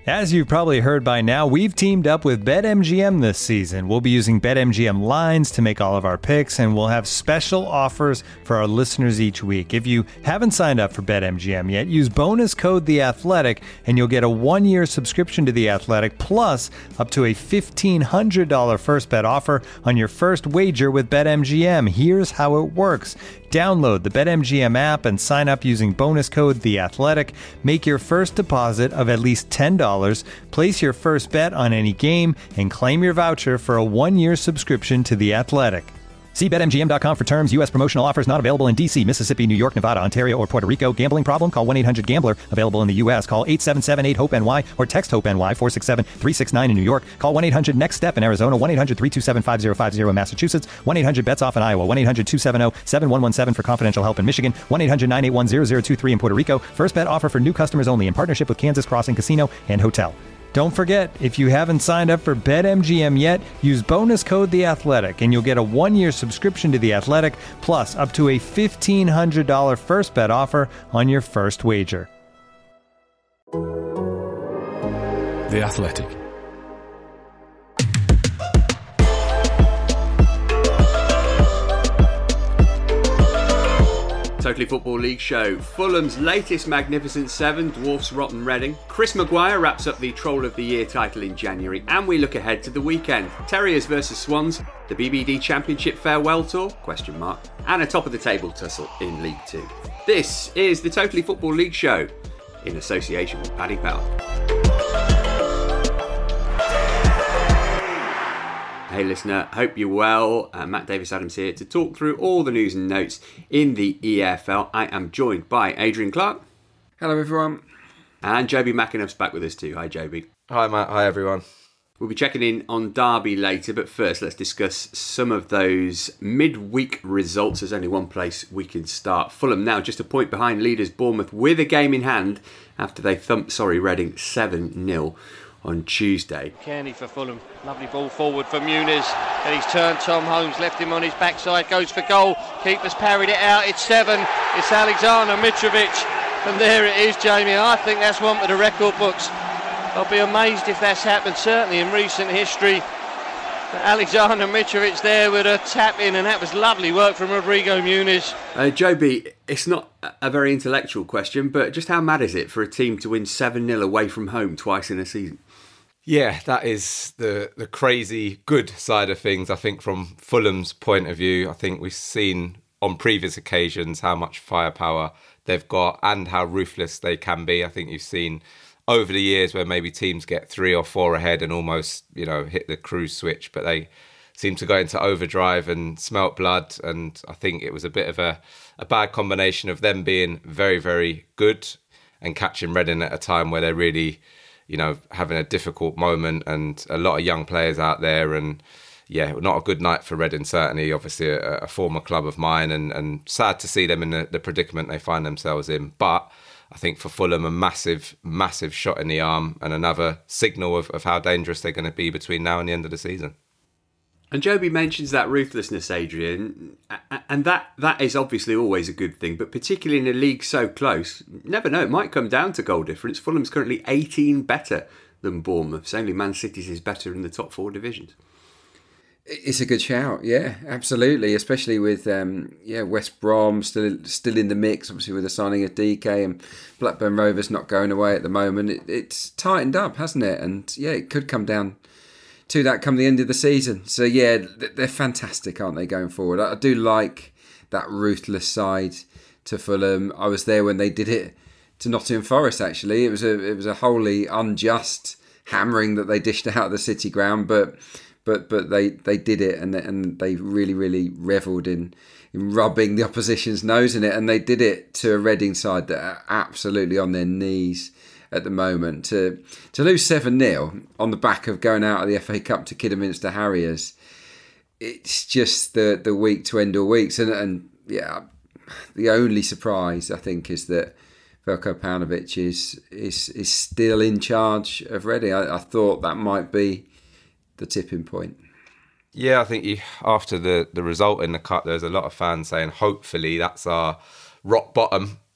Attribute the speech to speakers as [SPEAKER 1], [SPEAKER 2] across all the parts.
[SPEAKER 1] As you've probably heard by now, we've teamed up with BetMGM this season. We'll be using BetMGM lines to make all of our picks, and we'll have special offers for our listeners each week. If you haven't signed up for BetMGM yet, use bonus code The Athletic, and you'll get a 1-year subscription to The Athletic, plus up to a $1,500 first bet offer on your first wager with BetMGM. Here's how it works. Download the BetMGM app and sign up using bonus code The Athletic. Make your first deposit of at least $10. Place your first bet on any game and claim your voucher for a 1-year subscription to The Athletic. See BetMGM.com for terms. U.S. promotional offers not available in D.C., Mississippi, New York, Nevada, Ontario, or Puerto Rico. Gambling problem? Call 1-800-GAMBLER. Available in the U.S. Call 877-8-HOPE-NY or text HOPE-NY 467-369 in New York. Call 1-800-NEXT-STEP in Arizona. 1-800-327-5050 in Massachusetts. 1-800-BETS-OFF in Iowa. 1-800-270-7117 for confidential help in Michigan. 1-800-981-0023 in Puerto Rico. First bet offer for new customers only in partnership with Kansas Crossing Casino and Hotel. Don't forget, if you haven't signed up for BetMGM yet, use bonus code The Athletic, and you'll get a 1-year subscription to The Athletic, plus up to a $1,500 first bet offer on your first wager.
[SPEAKER 2] The Athletic.
[SPEAKER 3] Totally Football League show. Fulham's latest Magnificent Seven dwarfs Rotten Reading. Chris Maguire wraps up the Troll of the Year title in January, and we look ahead to the weekend. Terriers versus Swans, the BBD Championship farewell tour, ? And a top of the table tussle in League Two. This is the Totally Football League show in association with Paddy Power. Hey listener, hope you're well. Matt Davis-Adams here to talk through all the news and notes in the EFL. I am joined by Adrian Clark.
[SPEAKER 4] Hello everyone.
[SPEAKER 3] And Joby McAnuff's back with us too. Hi Joby.
[SPEAKER 5] Hi Matt, hi everyone.
[SPEAKER 3] We'll be checking in on Derby later, but first let's discuss some of those midweek results. There's only one place we can start. Fulham now just a point behind leaders Bournemouth with a game in hand after they thumped Reading 7-0. on Tuesday.
[SPEAKER 6] Kearney for Fulham, lovely ball forward for Muniz, and he's turned Tom Holmes, left him on his backside, goes for goal, keeper's parried it out, it's 7, it's Alexander Mitrovic, and there it is, Jamie. I think that's one for the record books. I'll be amazed if that's happened, certainly in recent history. Alexander Mitrovic there with a tap in, and that was lovely work from Rodrigo Muniz.
[SPEAKER 3] Joby, it's not a very intellectual question, but just how mad is it for a team to win 7-0 away from home twice in a season?
[SPEAKER 5] Yeah, that is the crazy good side of things. I think from Fulham's point of view, I think we've seen on previous occasions how much firepower they've got and how ruthless they can be. I think you've seen over the years where maybe teams get 3 or 4 ahead and almost, hit the cruise switch, but they seem to go into overdrive and smelt blood. And I think it was a bit of a bad combination of them being very, very good and catching Reading at a time where they're really, having a difficult moment and a lot of young players out there. And yeah, not a good night for Reading, certainly. Obviously a former club of mine, and sad to see them in the predicament they find themselves in. But I think for Fulham, a massive, massive shot in the arm and another signal of how dangerous they're going to be between now and the end of the season.
[SPEAKER 3] And Joby mentions that ruthlessness, Adrian, and that is obviously always a good thing, but particularly in a league so close, never know, it might come down to goal difference. Fulham's currently 18 better than Bournemouth. Only Man City's is better in the top 4 divisions.
[SPEAKER 4] It's a good shout, yeah, absolutely. Especially with West Brom still in the mix, obviously with the signing of DK, and Blackburn Rovers not going away at the moment. It's tightened up, hasn't it? And yeah, it could come down to that come the end of the season. So yeah, they're fantastic, aren't they, going forward? I do like that ruthless side to Fulham. I was there when they did it to Nottingham Forest. Actually, it was a wholly unjust hammering that they dished out of the City ground, but they did it, and they really, really revelled in rubbing the opposition's nose in it, and they did it to a Reading side that are absolutely on their knees at the moment. To lose 7-0 on the back of going out of the FA Cup to Kidderminster Harriers, it's just the week to end all weeks, and yeah, the only surprise I think is that Veljko Paunovic is still in charge of Reading. I thought that might be the tipping point.
[SPEAKER 5] Yeah, I think after the result in the cup, there's a lot of fans saying hopefully that's our rock bottom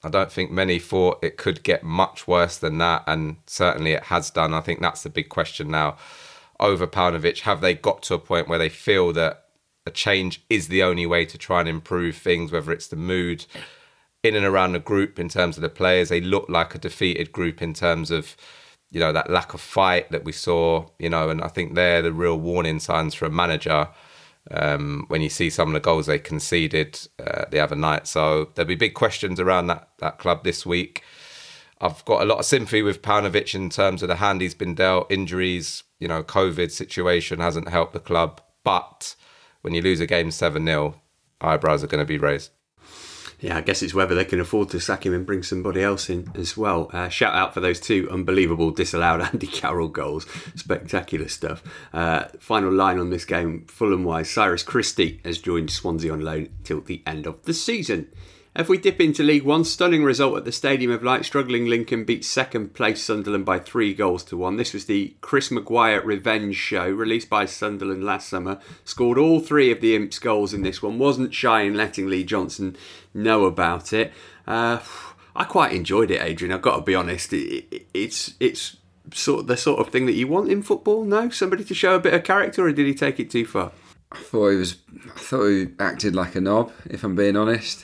[SPEAKER 5] I don't think many thought it could get much worse than that, and certainly it has done. I think that's the big question now over Paunovic. Have they got to a point where they feel that a change is the only way to try and improve things, whether it's the mood in and around the group in terms of the players? They look like a defeated group in terms of, that lack of fight that we saw, and I think they're the real warning signs for a manager when you see some of the goals they conceded the other night. So there'll be big questions around that club this week. I've got a lot of sympathy with Paunovic in terms of the hand he's been dealt, injuries, COVID situation hasn't helped the club. But when you lose a game 7-0, eyebrows are going to be raised.
[SPEAKER 3] Yeah, I guess it's whether they can afford to sack him and bring somebody else in as well. Shout out for those 2 unbelievable disallowed Andy Carroll goals. Spectacular stuff. Final line on this game, Fulham-wise. Cyrus Christie has joined Swansea on loan till the end of the season. If we dip into League One, stunning result at the Stadium of Light. Struggling Lincoln beat second place Sunderland by 3-1. This was the Chris Maguire revenge show, released by Sunderland last summer. Scored all 3 of the Imps' goals in this one. Wasn't shy in letting Lee Johnson know about it. I quite enjoyed it, Adrian. I've got to be honest. It's sort of the sort of thing that you want in football. No, somebody to show a bit of character, or did he take it too far?
[SPEAKER 4] I thought he acted like a knob, if I'm being honest.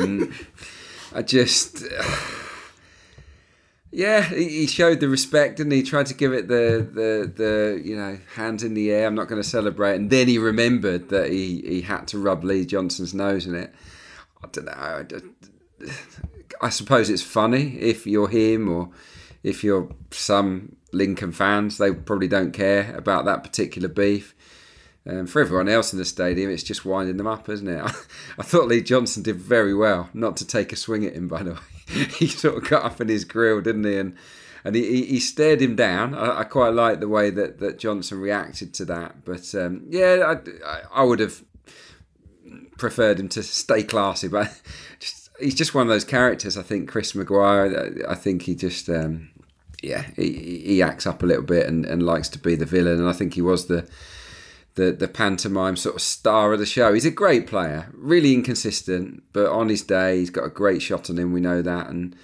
[SPEAKER 4] He showed the respect, and he tried to give it the hands in the air, I'm not going to celebrate. And then he remembered that he had to rub Lee Johnson's nose in it. I don't know. I suppose it's funny if you're him, or if you're some Lincoln fans. They probably don't care about that particular beef. For everyone else in the stadium, it's just winding them up, isn't it? I thought Lee Johnson did very well not to take a swing at him, by the way. He sort of got up in his grill, didn't he? And he stared him down. I quite like the way that Johnson reacted to that. But I would have preferred him to stay classy. But he's just one of those characters, I think, Chris Maguire. I think he just, he acts up a little bit and likes to be the villain. And I think he was the pantomime sort of star of the show. He's a great player, really inconsistent, but on his day he's got a great shot on him. We know that, and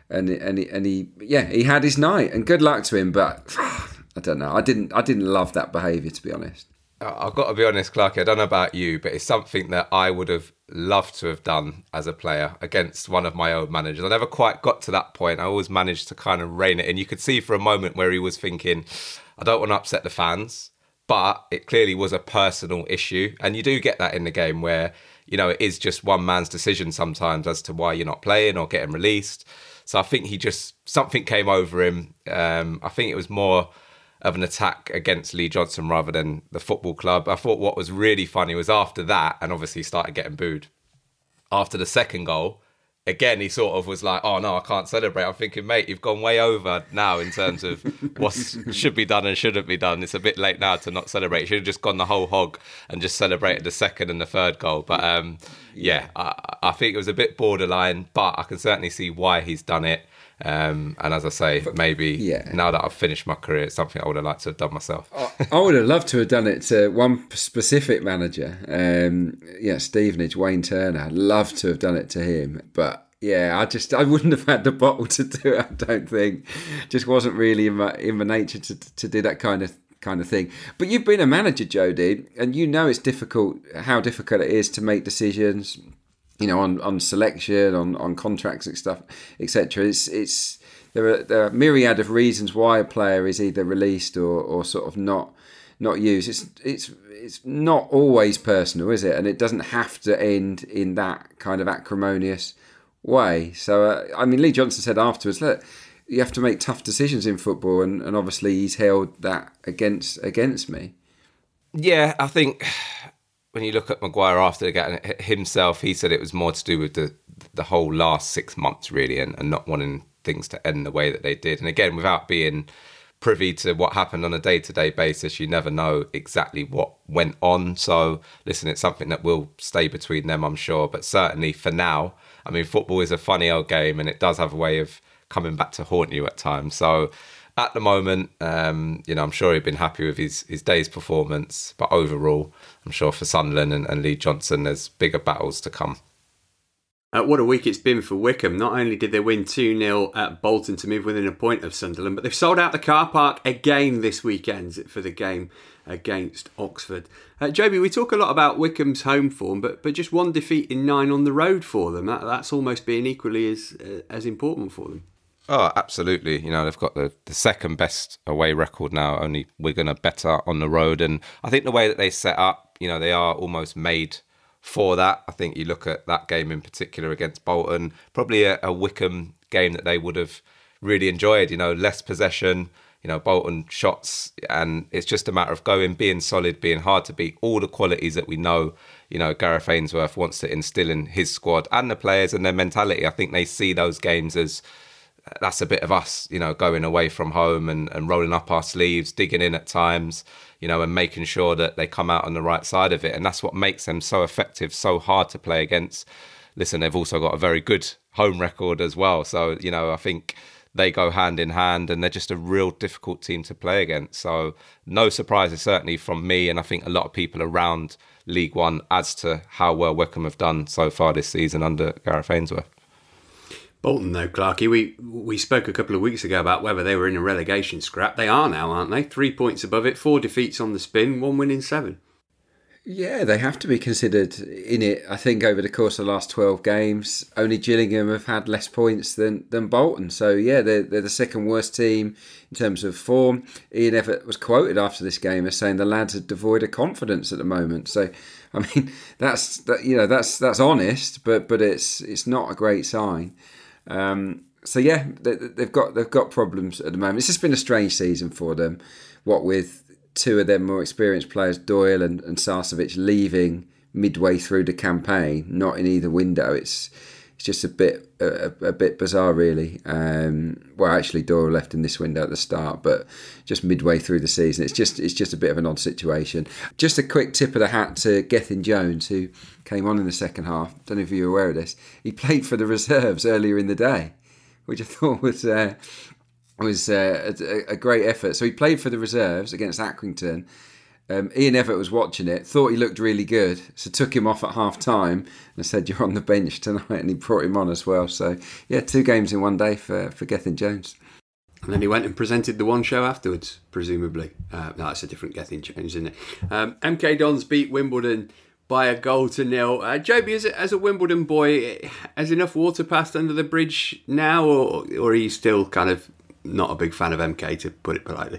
[SPEAKER 4] he had his night, and good luck to him. But I don't know. I didn't love that behaviour, to be honest.
[SPEAKER 5] I've got to be honest, Clarky, I don't know about you, but it's something that I would have loved to have done as a player against one of my old managers. I never quite got to that point. I always managed to kind of rein it in. You could see for a moment where he was thinking, I don't want to upset the fans. But it clearly was a personal issue. And you do get that in the game where, it is just one man's decision sometimes as to why you're not playing or getting released. So I think something came over him. I think it was more of an attack against Lee Johnson rather than the football club. I thought what was really funny was after that, and obviously he started getting booed. After the second goal, again, he sort of was like, oh no, I can't celebrate. I'm thinking, mate, you've gone way over now in terms of what should be done and shouldn't be done. It's a bit late now to not celebrate. You should have just gone the whole hog and just celebrated the second and the third goal. But I think it was a bit borderline, but I can certainly see why he's done it. And as I say, maybe now that I've finished my career, it's something I would have liked to have done myself.
[SPEAKER 4] I would have loved to have done it to one specific manager. Stevenage, Wayne Turner. I'd love to have done it to him. But I wouldn't have had the bottle to do it, I don't think. Just wasn't really in my nature to do that kind of thing. But you've been a manager, Jody, and you know it's difficult, how difficult it is to make decisions, on selection, on contracts and stuff, etc. There are a myriad of reasons why a player is either released or sort of not used. It's not always personal, is it? And it doesn't have to end in that kind of acrimonious way. So Lee Johnson said afterwards, look, you have to make tough decisions in football, and obviously he's held that against me.
[SPEAKER 5] Yeah, I think when you look at Maguire after the game himself, he said it was more to do with the whole last 6 months, really, and not wanting things to end the way that they did. And again, without being privy to what happened on a day-to-day basis, you never know exactly what went on. So, listen, it's something that will stay between them, I'm sure. But certainly for now, football is a funny old game, and it does have a way of coming back to haunt you at times. So at the moment, I'm sure he'd been happy with his day's performance. But overall, I'm sure for Sunderland and Lee Johnson, there's bigger battles to come.
[SPEAKER 3] What a week it's been for Wycombe. Not only did they win 2-0 at Bolton to move within a point of Sunderland, but they've sold out the car park again this weekend for the game against Oxford. Joby, we talk a lot about Wycombe's home form, but just one defeat in 9 on the road for them. That's almost being equally as important for them.
[SPEAKER 5] Oh, absolutely. They've got the second best away record now. Only Wigan are better on the road. And I think the way that they set up, they are almost made for that. I think you look at that game in particular against Bolton, probably a Wycombe game that they would have really enjoyed, less possession, Bolton shots, and it's just a matter of being solid, being hard to beat, all the qualities that we know, Gareth Ainsworth wants to instill in his squad and the players and their mentality. I think they see those games as that's a bit of us, going away from home and rolling up our sleeves, digging in at times, and making sure that they come out on the right side of it. And that's what makes them so effective, so hard to play against. Listen, they've also got a very good home record as well. So, I think they go hand in hand and they're just a real difficult team to play against. So no surprises certainly from me, and I think a lot of people around League One as to how well Wycombe have done so far this season under Gareth Ainsworth.
[SPEAKER 3] Bolton, though, Clarkie, we spoke a couple of weeks ago about whether they were in a relegation scrap. They are now, aren't they? 3 points above it, 4 defeats on the spin, 1 win in 7.
[SPEAKER 4] Yeah, they have to be considered in it. I think over the course of the last 12 games, only Gillingham have had less points than Bolton. So, yeah, they're the second worst team in terms of form. Ian Evatt was quoted after this game as saying the lads are devoid of confidence at the moment. So, I mean, that's honest, but it's not a great sign. So yeah, they've got problems at the moment. It's just been a strange season for them. What with 2 of their more experienced players, Doyle and Sarcevic, leaving midway through the campaign, not in either window. It's just a bit bizarre, really. Well, actually, Doyle left in this window at the start, but just midway through the season, it's just a bit of an odd situation. Just a quick tip of the hat to Gethin Jones, who came on in the second half. Don't know if you're aware of this. He played for the reserves earlier in the day, which I thought was a great effort. So he played for the reserves against Accrington. Ian Evatt was watching it, thought he looked really good, so took him off at half time and said, "You're on the bench tonight," and he brought him on as well. So yeah, 2 games in one day for Gethin Jones.
[SPEAKER 3] And then he went and presented the one show afterwards, presumably. No, that's a different Gethin Jones, isn't it? MK Dons beat Wimbledon by a 0-0. Joby, as a Wimbledon boy, has enough water passed under the bridge now, or are you still kind of not a big fan of MK, to put it politely?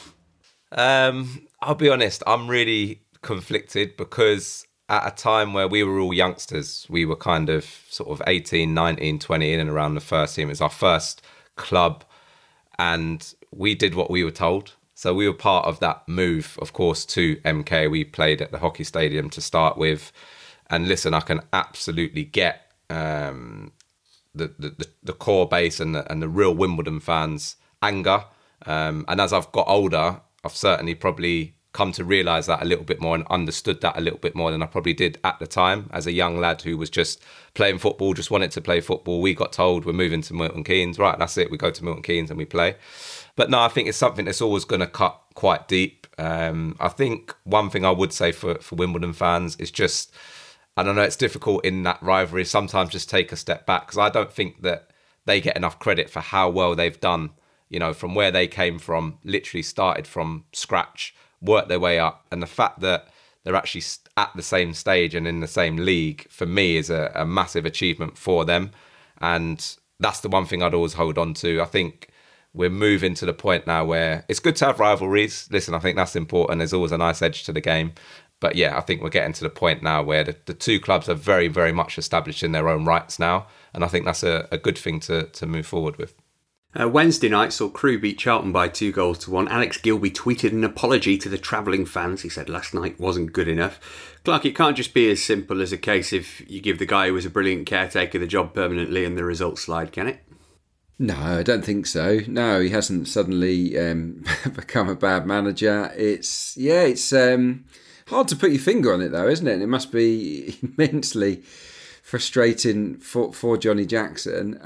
[SPEAKER 5] I'll be honest, I'm really conflicted because at a time where we were all youngsters, we were kind of sort of 18, 19, 20 in and around the first team. It was our first club and we did what we were told. So we were part of that move, of course, to MK. We played at the hockey stadium to start with. And listen, I can absolutely get the core base and the real Wimbledon fans' anger. And as I've got older, I've certainly probably come to realise that a little bit more and understood that a little bit more than I probably did at the time. As a young lad who was just playing football, just wanted to play football, we got told we're moving to Milton Keynes. Right, that's it. We go to Milton Keynes and we play. But no, I think it's something that's always going to cut quite deep. I think one thing I would say for Wimbledon fans is just, I don't know, it's difficult in that rivalry. Sometimes just take a step back because I don't think that they get enough credit for how well they've done, from where they came from, literally started from scratch, worked their way up. And the fact that they're actually at the same stage and in the same league, for me, is a massive achievement for them. And that's the one thing I'd always hold on to. I think we're moving to the point now where it's good to have rivalries. Listen, I think that's important. There's always a nice edge to the game. But yeah, I think we're getting to the point now where the 2 clubs are very, very much established in their own rights now. And I think that's a good thing to move forward with.
[SPEAKER 3] Wednesday night saw Crewe beat Charlton by 2-1. Alex Gilby tweeted an apology to the travelling fans. He said last night wasn't good enough. Clark, it can't just be as simple as a case if you give the guy who was a brilliant caretaker the job permanently and the results slide, can it?
[SPEAKER 4] No, I don't think so. No, he hasn't suddenly become a bad manager. It's hard to put your finger on it though, isn't it? It must be immensely frustrating for Johnny Jackson.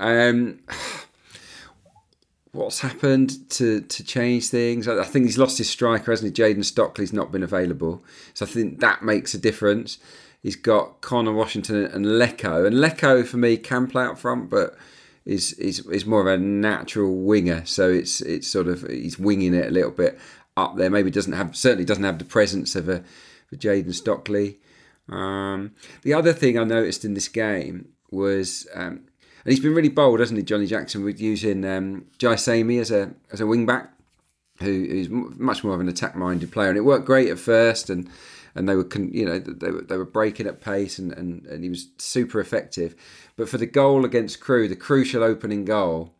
[SPEAKER 4] What's happened to change things? I think he's lost his striker, hasn't he? Jayden Stockley's not been available. So I think that makes a difference. he's got Connor Washington and Lecco. And Lecco, for me, can play up front, but is more of a natural winger. So it's sort of, he's winging it a little bit up there. Maybe certainly doesn't have the presence of a Jayden Stockley. The other thing I noticed in this game was, and he's been really bold, hasn't he, Johnny Jackson, with using Jai Samey as a wing back, who's much more of an attack-minded player, and it worked great at first, and they were they were breaking at pace, and he was super effective. But for the goal against Crewe, the crucial opening goal,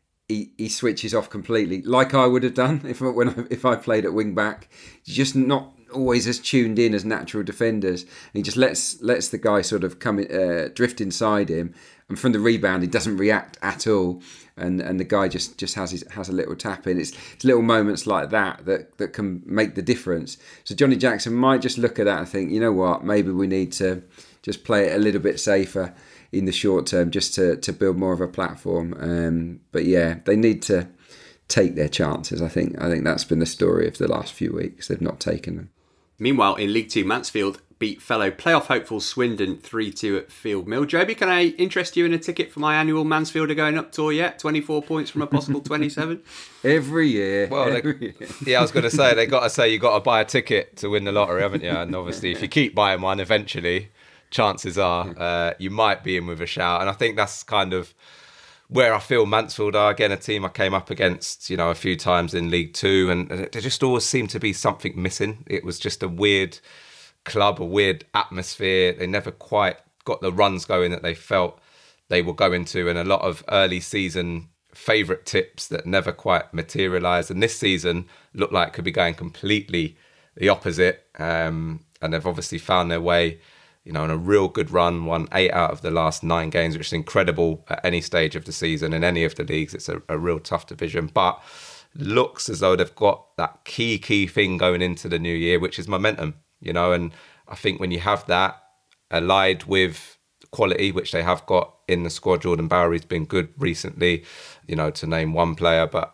[SPEAKER 4] he switches off completely, like I would have done if I played at wing back. He's just not always as tuned in as natural defenders. And he just lets the guy sort of come drift inside him, and from the rebound he doesn't react at all. And the guy just has a little tap in. It's little moments like that can make the difference. So Johnny Jackson might just look at that and think, you know what, maybe we need to just play it a little bit safer in the short term, just to build more of a platform. But yeah, they need to take their chances. I think that's been the story of the last few weeks. They've not taken them.
[SPEAKER 3] Meanwhile, in League Two, Mansfield beat fellow playoff hopeful Swindon 3-2 at Field Mill. Joby, can I interest you in a ticket for my annual Mansfielder Going Up tour yet? 24 points from a possible 27?
[SPEAKER 4] Every year.
[SPEAKER 5] Well, yeah, I was going to say, you've got to buy a ticket to win the lottery, haven't you? And obviously, if you keep buying one, eventually, chances are you might be in with a shout. And I think that's kind of where I feel Mansfield are. Again, a team I came up against, a few times in League Two, and there just always seemed to be something missing. It was just a weird club, a weird atmosphere. They never quite got the runs going that they felt they were going to, and a lot of early season favourite tips that never quite materialised. And this season looked like it could be going completely the opposite. And they've obviously found their way, on a real good run, won 8 out of the last 9 games, which is incredible at any stage of the season in any of the leagues. It's a real tough division, but looks as though they've got that key thing going into the new year, which is momentum, and I think when you have that allied with quality, which they have got in the squad, Jordan Bowery's been good recently, to name one player, but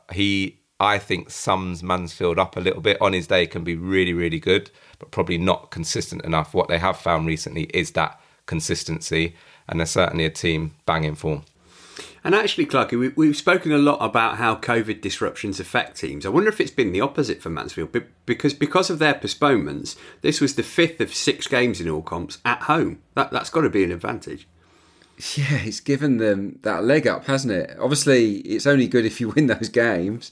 [SPEAKER 5] I think sums Mansfield up a little bit. On his day can be really, really good, but probably not consistent enough. What they have found recently is that consistency, and they're certainly a team banging form.
[SPEAKER 3] And actually, Clarky, we've spoken a lot about how COVID disruptions affect teams. I wonder if it's been the opposite for Mansfield, because of their postponements, this was the 5th of 6 games in all comps at home. That's got to be an advantage.
[SPEAKER 4] Yeah, it's given them that leg up, hasn't it? Obviously, it's only good if you win those games,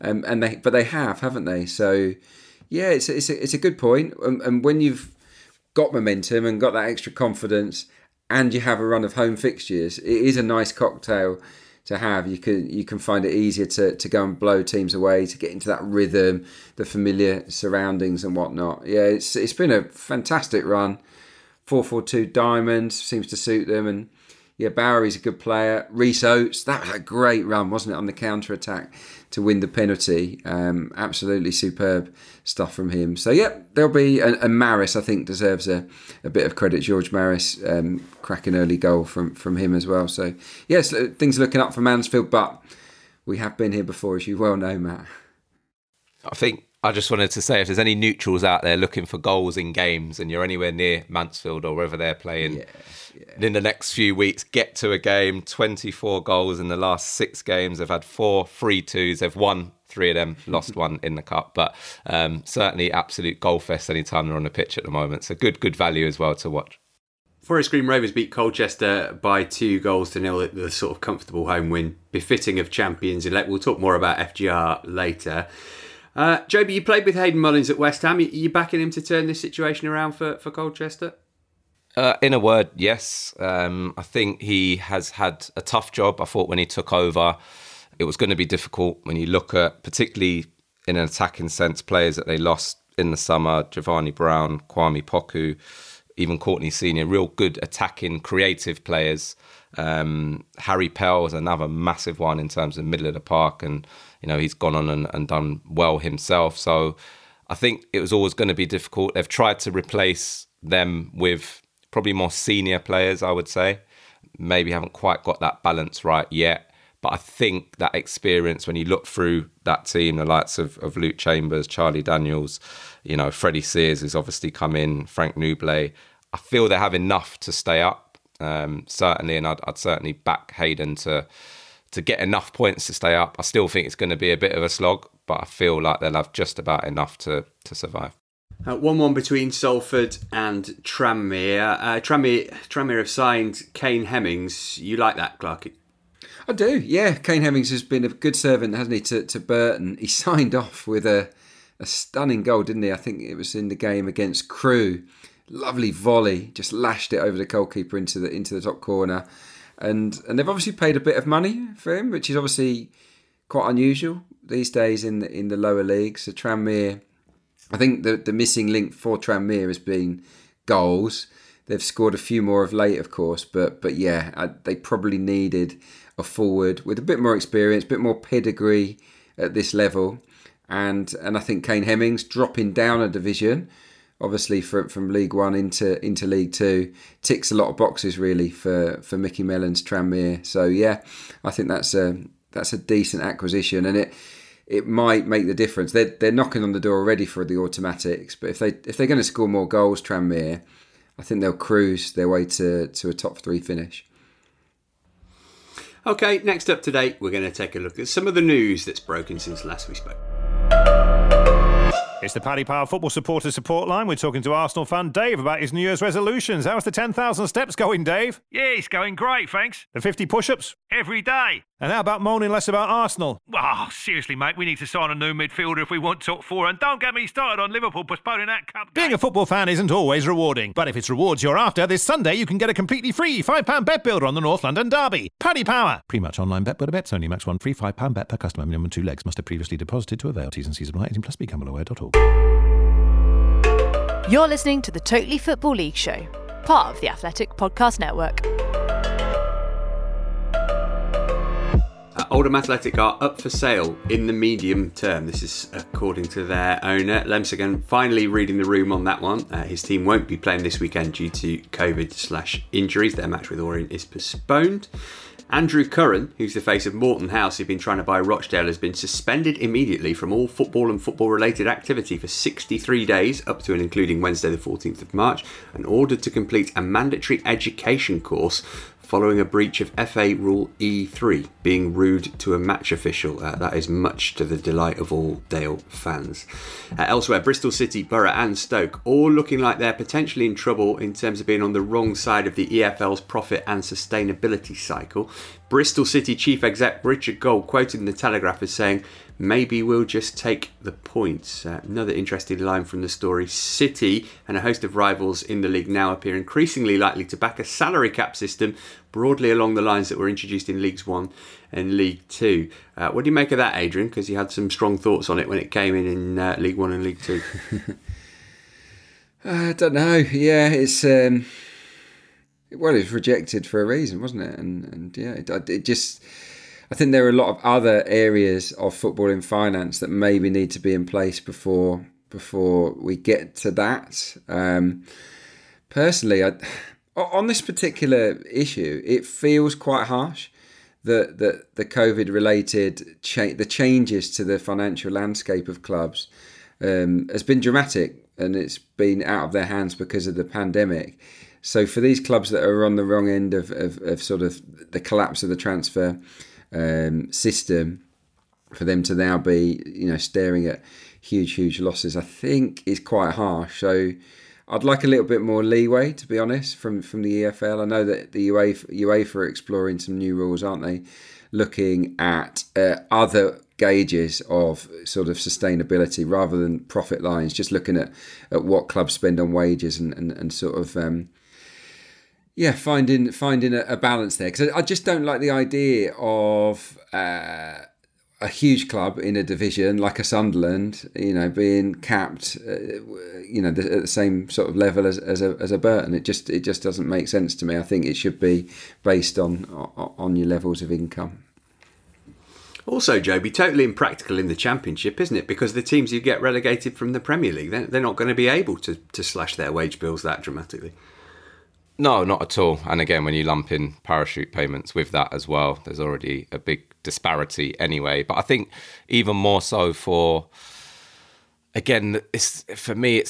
[SPEAKER 4] but they haven't they? So, yeah, it's a good point. And when you've got momentum and got that extra confidence, and you have a run of home fixtures, it is a nice cocktail to have. You can find it easier to go and blow teams away, to get into that rhythm, the familiar surroundings and whatnot. Yeah, it's been a fantastic run. 4-4-2 diamond seems to suit them, and yeah, Bowery's a good player. Rhys Oates, that was a great run, wasn't it, on the counter-attack to win the penalty. Absolutely superb stuff from him. So, yeah, there'll be... And Maris, I think, deserves a bit of credit. George Maris, cracking early goal from him as well. So, yes, things are looking up for Mansfield, but we have been here before, as you well know, Matt.
[SPEAKER 5] I think I just wanted to say, if there's any neutrals out there looking for goals in games and you're anywhere near Mansfield or wherever they're playing... in the next few weeks, get to a game. 24 goals in the last 6 games. They've had 4 3-2s. They've won 3 of them, lost 1 in the cup. But certainly absolute goal fest anytime they're on the pitch at the moment. So good value as well to watch.
[SPEAKER 3] Forest Green Rovers beat Colchester by 2-0 at the sort of comfortable home win, befitting of champions elect. We'll talk more about FGR later. Joby, you played with Hayden Mullins at West Ham. Are you backing him to turn this situation around for Colchester?
[SPEAKER 5] In a word, yes. I think he has had a tough job. I thought when he took over, it was going to be difficult. When you look at, particularly in an attacking sense, players that they lost in the summer, Giovanni Brown, Kwame Poku, even Courtney Senior, real good attacking, creative players. Harry Pell is another massive one in terms of middle of the park, and he's gone on and done well himself. So I think it was always going to be difficult. They've tried to replace them with probably more senior players, I would say. Maybe haven't quite got that balance right yet. But I think that experience, when you look through that team, the likes of Luke Chambers, Charlie Daniels, Freddie Sears has obviously come in, Frank Nublet. I feel they have enough to stay up, certainly, and I'd certainly back Hayden to get enough points to stay up. I still think it's going to be a bit of a slog, but I feel like they'll have just about enough to survive.
[SPEAKER 3] 1-1 between Salford and Tranmere. Tranmere have signed Kane Hemmings. You like that, Clarky?
[SPEAKER 4] I do, yeah. Kane Hemmings has been a good servant, hasn't he, to Burton. He signed off with a stunning goal, didn't he? I think it was in the game against Crewe. Lovely volley, just lashed it over the goalkeeper into the top corner. And they've obviously paid a bit of money for him, which is obviously quite unusual these days in the lower leagues. So Tranmere, I think the missing link for Tranmere has been goals. They've scored a few more of late, of course, but yeah, they probably needed a forward with a bit more experience, a bit more pedigree at this level. And I think Kane Hemmings dropping down a division, obviously from League One into League Two, ticks a lot of boxes really for Mickey Mellon's Tranmere. So yeah, I think that's a decent acquisition, and it might make the difference. They're knocking on the door already for the automatics, but if they're going to score more goals, Tranmere, I think they'll cruise their way to a top 3 finish.
[SPEAKER 3] Okay, next up today, we're going to take a look at some of the news that's broken since last we spoke.
[SPEAKER 7] It's the Paddy Power Football Supporters Support Line. We're talking to Arsenal fan Dave about his New Year's resolutions. How's the 10,000 steps going, Dave?
[SPEAKER 8] Yeah, it's going great, thanks.
[SPEAKER 7] The 50 push-ups?
[SPEAKER 8] Every day.
[SPEAKER 7] And how about moaning less about Arsenal?
[SPEAKER 8] Oh, seriously, mate, we need to sign a new midfielder if we want top 4. And don't get me started on Liverpool postponing that cup game.
[SPEAKER 7] Being a football fan isn't always rewarding. But if it's rewards you're after, this Sunday you can get a completely free £5 bet builder on the North London Derby. Paddy Power. Pre-match online bet builder bets only. Max 1 free £5 bet per customer. Minimum 2 legs. Must have previously deposited to avail. T's and C's apply. 18 plus BecomeAware.org.
[SPEAKER 9] You're listening to the Totally Football League Show, part of the Athletic Podcast Network.
[SPEAKER 3] Oldham Athletic are up for sale in the medium term. This is according to their owner. Lemseggen finally reading the room on that one. His team won't be playing this weekend due to COVID/injuries. Their match with Orient is postponed. Andrew Curran, who's the face of Morton House, who've been trying to buy Rochdale, has been suspended immediately from all football and football-related activity for 63 days, up to and including Wednesday the 14th of March, and ordered to complete a mandatory education course following a breach of FA Rule E3, being rude to a match official. That is much to the delight of all Dale fans. Elsewhere, Bristol City, Borough and Stoke all looking like they're potentially in trouble in terms of being on the wrong side of the EFL's profit and sustainability cycle. Bristol City Chief Exec Richard Gold quoted in the Telegraph as saying, "Maybe we'll just take the points." Another interesting line from the story. City and a host of rivals in the league now appear increasingly likely to back a salary cap system broadly along the lines that were introduced in Leagues 1 and League 2. What do you make of that, Adrian? Because you had some strong thoughts on it when it came in League 1 and League 2.
[SPEAKER 4] I don't know. Yeah, it's... Well, it was rejected for a reason, wasn't it? And yeah, it just... I think there are a lot of other areas of football in finance that maybe need to be in place before we get to that. Personally, on this particular issue, it feels quite harsh that the COVID-related the changes to the financial landscape of clubs has been dramatic, and it's been out of their hands because of the pandemic. So for these clubs that are on the wrong end of sort of the collapse of the transfer system, for them to now be, staring at huge losses, I think is quite harsh. So I'd like a little bit more leeway, to be honest, from the EFL. I know that the UEFA are exploring some new rules, aren't they? Looking at other gauges of sort of sustainability rather than profit lines, just looking at what clubs spend on wages and sort of finding a balance there, because I just don't like the idea of a huge club in a division like a Sunderland, being capped, at the same sort of level as a Burton. It just doesn't make sense to me. I think it should be based on your levels of income.
[SPEAKER 3] Also, Joe, be totally impractical in the Championship, isn't it? Because the teams who get relegated from the Premier League, they're not going to be able to slash their wage bills that dramatically.
[SPEAKER 5] No, not at all. And again, when you lump in parachute payments with that as well, there's already a big disparity anyway. But I think even more so it's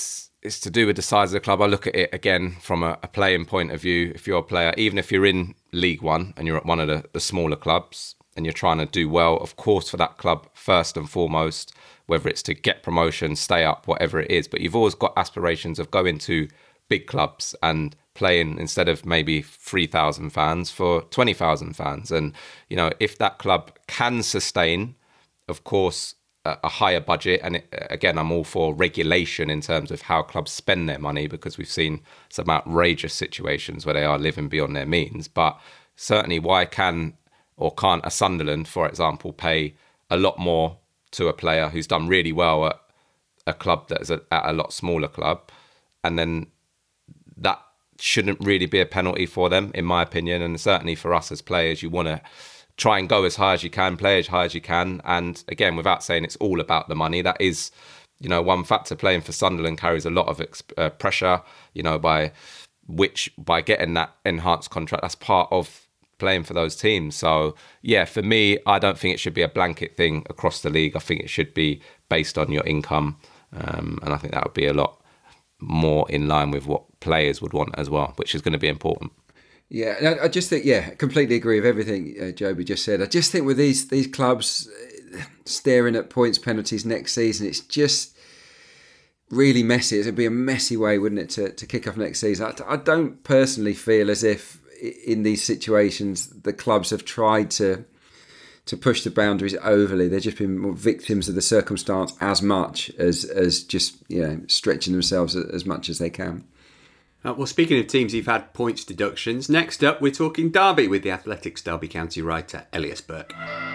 [SPEAKER 5] it's to do with the size of the club. I look at it again from a playing point of view. If you're a player, even if you're in League One and you're at one of the smaller clubs and you're trying to do well, of course, for that club, first and foremost, whether it's to get promotion, stay up, whatever it is, but you've always got aspirations of going to big clubs and playing, instead of maybe 3,000 fans, for 20,000 fans. And, if that club can sustain, of course, a higher budget, and again, I'm all for regulation in terms of how clubs spend their money, because we've seen some outrageous situations where they are living beyond their means. But certainly, why can or can't a Sunderland, for example, pay a lot more to a player who's done really well at a club that is at a lot smaller club, and then that shouldn't really be a penalty for them, in my opinion. And certainly for us as players, you want to try and go as high as you can, play as high as you can. And again, without saying it's all about the money, that is, one factor. Playing for Sunderland carries a lot of pressure, by getting that enhanced contract. That's part of playing for those teams. So yeah, for me, I don't think it should be a blanket thing across the league. I think it should be based on your income. And I think that would be a lot more in line with what players would want as well, which is going to be important.
[SPEAKER 4] Yeah, I just think, I completely agree with everything Joby just said. I just think with these clubs staring at points penalties next season, it's just really messy. It'd be a messy way, wouldn't it, to kick off next season. I don't personally feel as if in these situations the clubs have tried to push the boundaries overly. They've just been more victims of the circumstance as much as just stretching themselves as much as they can.
[SPEAKER 3] Well, speaking of teams who've had points deductions, next up we're talking Derby with the Athletic's Derby County writer Elias Burke.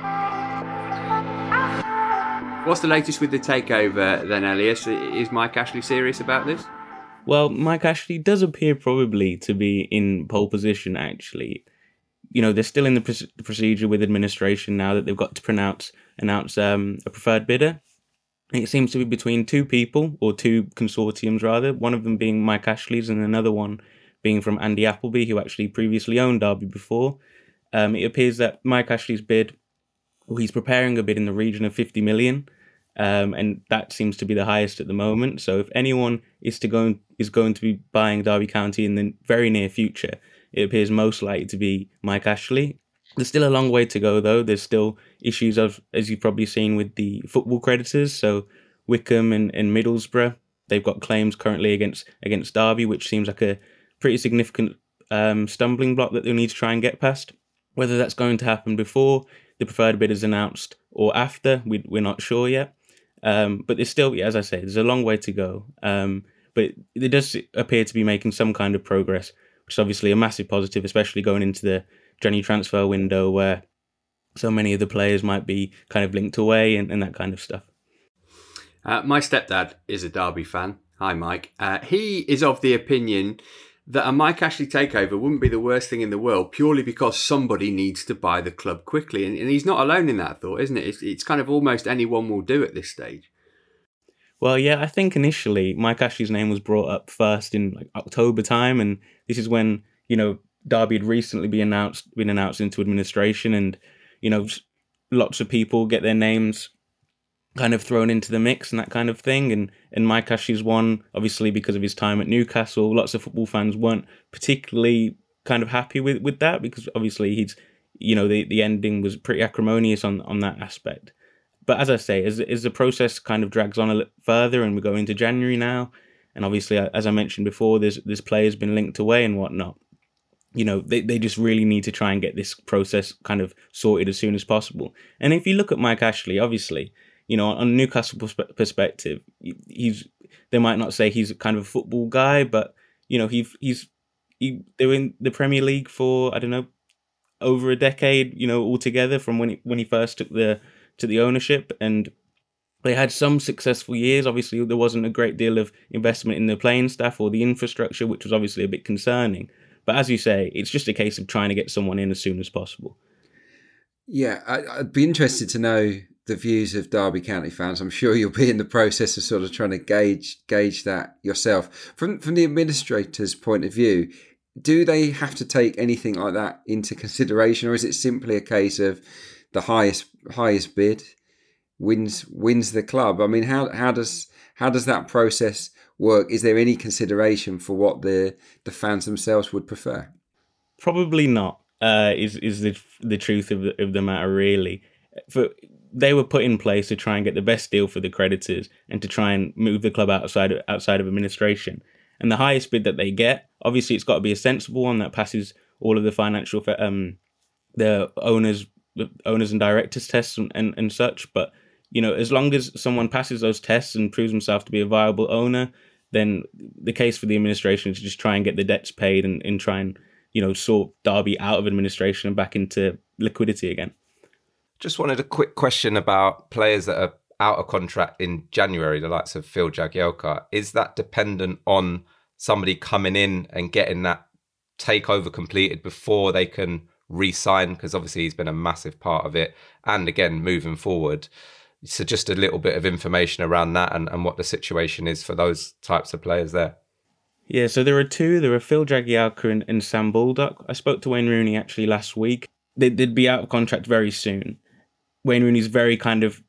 [SPEAKER 3] What's the latest with the takeover then, Elias? Is Mike Ashley serious about this?
[SPEAKER 10] Well, Mike Ashley does appear probably to be in pole position, actually. They're still in the procedure with administration now that they've got to announce a preferred bidder. It seems to be between two people, or two consortiums rather, one of them being Mike Ashley's and another one being from Andy Appleby, who actually previously owned Derby before. It appears that Mike Ashley's bid, he's preparing a bid in the region of 50 million, and that seems to be the highest at the moment. So if anyone is going to be buying Derby County in the very near future, it appears most likely to be Mike Ashley. There's still a long way to go, though. There's still issues as you've probably seen with the football creditors. So Wickham and Middlesbrough, they've got claims currently against Derby, which seems like a pretty significant stumbling block that they'll need to try and get past. Whether that's going to happen before the preferred bid is announced or after, we're not sure yet. But there's still, as I say, there's a long way to go. But it does appear to be making some kind of progress, which is obviously a massive positive, especially going into the January transfer window where so many of the players might be kind of linked away and that kind of stuff.
[SPEAKER 3] My stepdad is a Derby fan. Hi, Mike. He is of the opinion that a Mike Ashley takeover wouldn't be the worst thing in the world purely because somebody needs to buy the club quickly. And he's not alone in that thought, isn't it? It's kind of almost anyone will do at this stage.
[SPEAKER 10] Well, yeah, I think initially Mike Ashley's name was brought up first in October time. And this is when, Derby had recently been announced into administration, and lots of people get their names kind of thrown into the mix and that kind of thing. And Mike Ashley's one, obviously because of his time at Newcastle. Lots of football fans weren't particularly kind of happy with that, because obviously he's the ending was pretty acrimonious on that aspect. But as I say, as the process kind of drags on a little further, and we go into January now, and obviously as I mentioned before, there's players been linked away and whatnot. They just really need to try and get this process kind of sorted as soon as possible. And if you look at Mike Ashley, obviously, on a Newcastle perspective, they might not say he's kind of a football guy, but they're in the Premier League for, I don't know, over a decade, altogether from when he first took the ownership, and they had some successful years. Obviously, there wasn't a great deal of investment in the playing staff or the infrastructure, which was obviously a bit concerning. But as you say, it's just a case of trying to get someone in as soon as possible.
[SPEAKER 4] Yeah, I'd be interested to know the views of Derby County fans. I'm sure you'll be in the process of sort of trying to gauge that yourself. From the administrator's point of view, do they have to take anything like that into consideration, or is it simply a case of the highest bid wins the club. I mean, how does that process work? Is there any consideration for what the fans themselves would prefer?
[SPEAKER 10] Probably not. Is the truth of the matter, really. They were put in place to try and get the best deal for the creditors and to try and move the club outside of administration. And the highest bid that they get, obviously, it's got to be a sensible one that passes all of the financial, the owners and directors tests and such. But as long as someone passes those tests and proves himself to be a viable owner, then the case for the administration is to just try and get the debts paid and try and sort Derby out of administration and back into liquidity again.
[SPEAKER 5] Just wanted a quick question about players that are out of contract in January, the likes of Phil Jagielka. Is that dependent on somebody coming in and getting that takeover completed before they can re-sign? Because obviously he's been a massive part of it. And again, moving forward. So just a little bit of information around that and what the situation is for those types of players there.
[SPEAKER 10] Yeah, so there are two. There are Phil Jagielka and Sam Baldock. I spoke to Wayne Rooney actually last week. They'd be out of contract very soon. Wayne Rooney's very kind of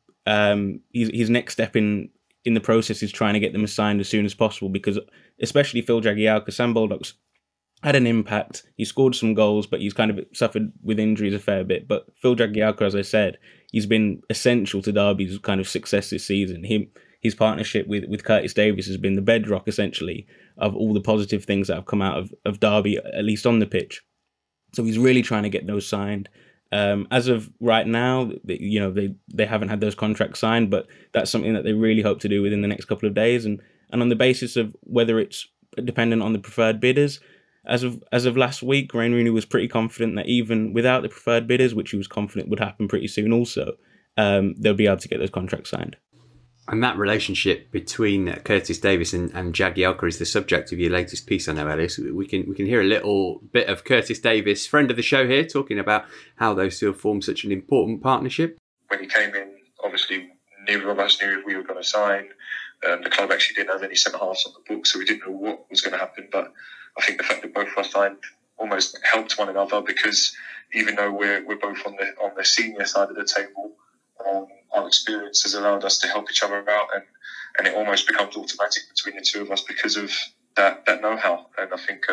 [SPEAKER 10] his next step in the process is trying to get them signed as soon as possible, because especially Phil Jagielka, Sam Baldock's had an impact. He scored some goals, but he's kind of suffered with injuries a fair bit. But Phil Jagielka, as I said, he's been essential to Derby's kind of success this season. His partnership with Curtis Davies has been the bedrock, essentially, of all the positive things that have come out of Derby, at least on the pitch. So he's really trying to get those signed. As of right now, they haven't had those contracts signed, but that's something that they really hope to do within the next couple of days. And on the basis of whether it's dependent on the preferred bidders, as of last week, Wayne Rooney was pretty confident that even without the preferred bidders, which he was confident would happen pretty soon also, they'll be able to get those contracts signed.
[SPEAKER 3] And that relationship between Curtis Davies and Jagielka is the subject of your latest piece, I know, Elias. We can hear a little bit of Curtis Davies, friend of the show here, talking about how those two have formed such an important partnership.
[SPEAKER 11] When he came in, obviously, neither of us knew if we were going to sign. The club actually didn't have any centre-halves on the book, so we didn't know what was going to happen. But I think the fact that both of us signed almost helped one another, because even though we're both on the senior side of the table, our experience has allowed us to help each other out, and it almost becomes automatic between the two of us because of that know-how. And I think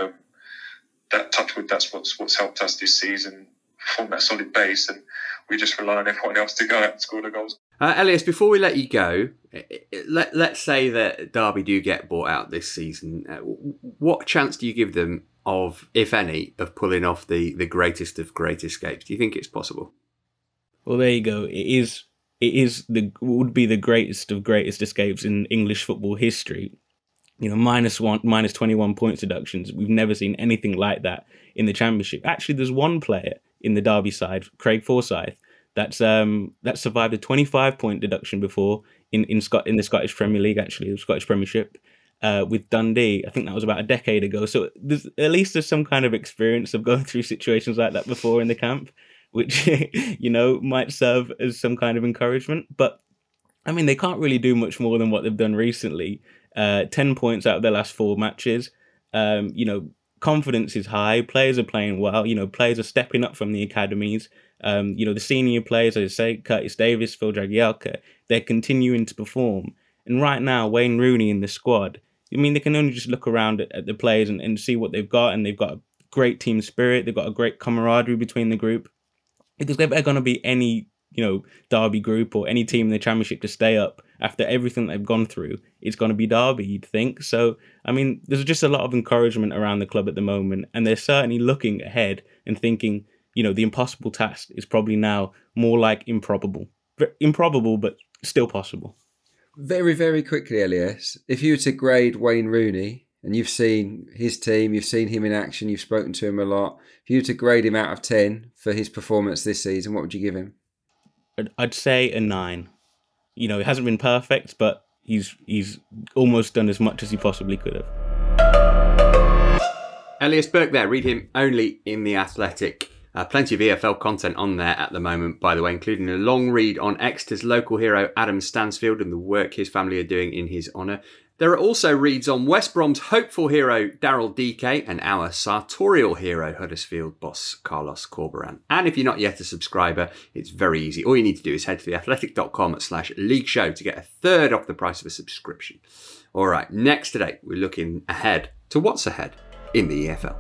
[SPEAKER 11] that touch wood, that's what's helped us this season form that solid base, and we just rely on everyone else to go out and score the goals.
[SPEAKER 3] Elias, before we let you go, let's say that Derby do get bought out this season. What chance do you give them of, if any, of pulling off the greatest of great escapes? Do you think it's possible?
[SPEAKER 10] Well, there you go. It would be the greatest of greatest escapes in English football history. Minus 21 points deductions. We've never seen anything like that in the Championship. Actually, there's one player in the Derby side, Craig Forsyth, that survived a 25-point deduction before in the Scottish Premier League, actually, the Scottish Premiership, with Dundee. I think that was about a decade ago. So there's some kind of experience of going through situations like that before in the camp, which, might serve as some kind of encouragement. But, I mean, they can't really do much more than what they've done recently. 10 points out of their last 4 matches. Confidence is high. Players are playing well. Players are stepping up from the academies. The senior players, as I say, Curtis Davies, Phil Jagielka, they're continuing to perform. And right now, Wayne Rooney in the squad, I mean, they can only just look around at the players and see what they've got. And they've got a great team spirit. They've got a great camaraderie between the group. If there's ever going to be any, Derby group or any team in the Championship to stay up after everything they've gone through, it's going to be Derby, you'd think. So, I mean, there's just a lot of encouragement around the club at the moment, and they're certainly looking ahead and thinking, the impossible task is probably now more like improbable. Improbable, but still possible.
[SPEAKER 4] Very, very quickly, Elias, if you were to grade Wayne Rooney, and you've seen his team, you've seen him in action, you've spoken to him a lot. If you were to grade him out of 10 for his performance this season, what would you give him?
[SPEAKER 10] I'd say a 9. It hasn't been perfect, but he's almost done as much as he possibly could have.
[SPEAKER 3] Elias Burke there. Read him only in The Athletic. Plenty of EFL content on there at the moment, by the way, including a long read on Exeter's local hero Adam Stansfield and the work his family are doing in his honour. There are also reads on West Brom's hopeful hero Daryl Dike and our sartorial hero Huddersfield boss Carlos Corberán. And if you're not yet a subscriber, it's very easy. All you need to do is head to theathletic.com/league show to get a third off the price of a subscription. All right, next today, we're looking ahead to what's ahead in the EFL.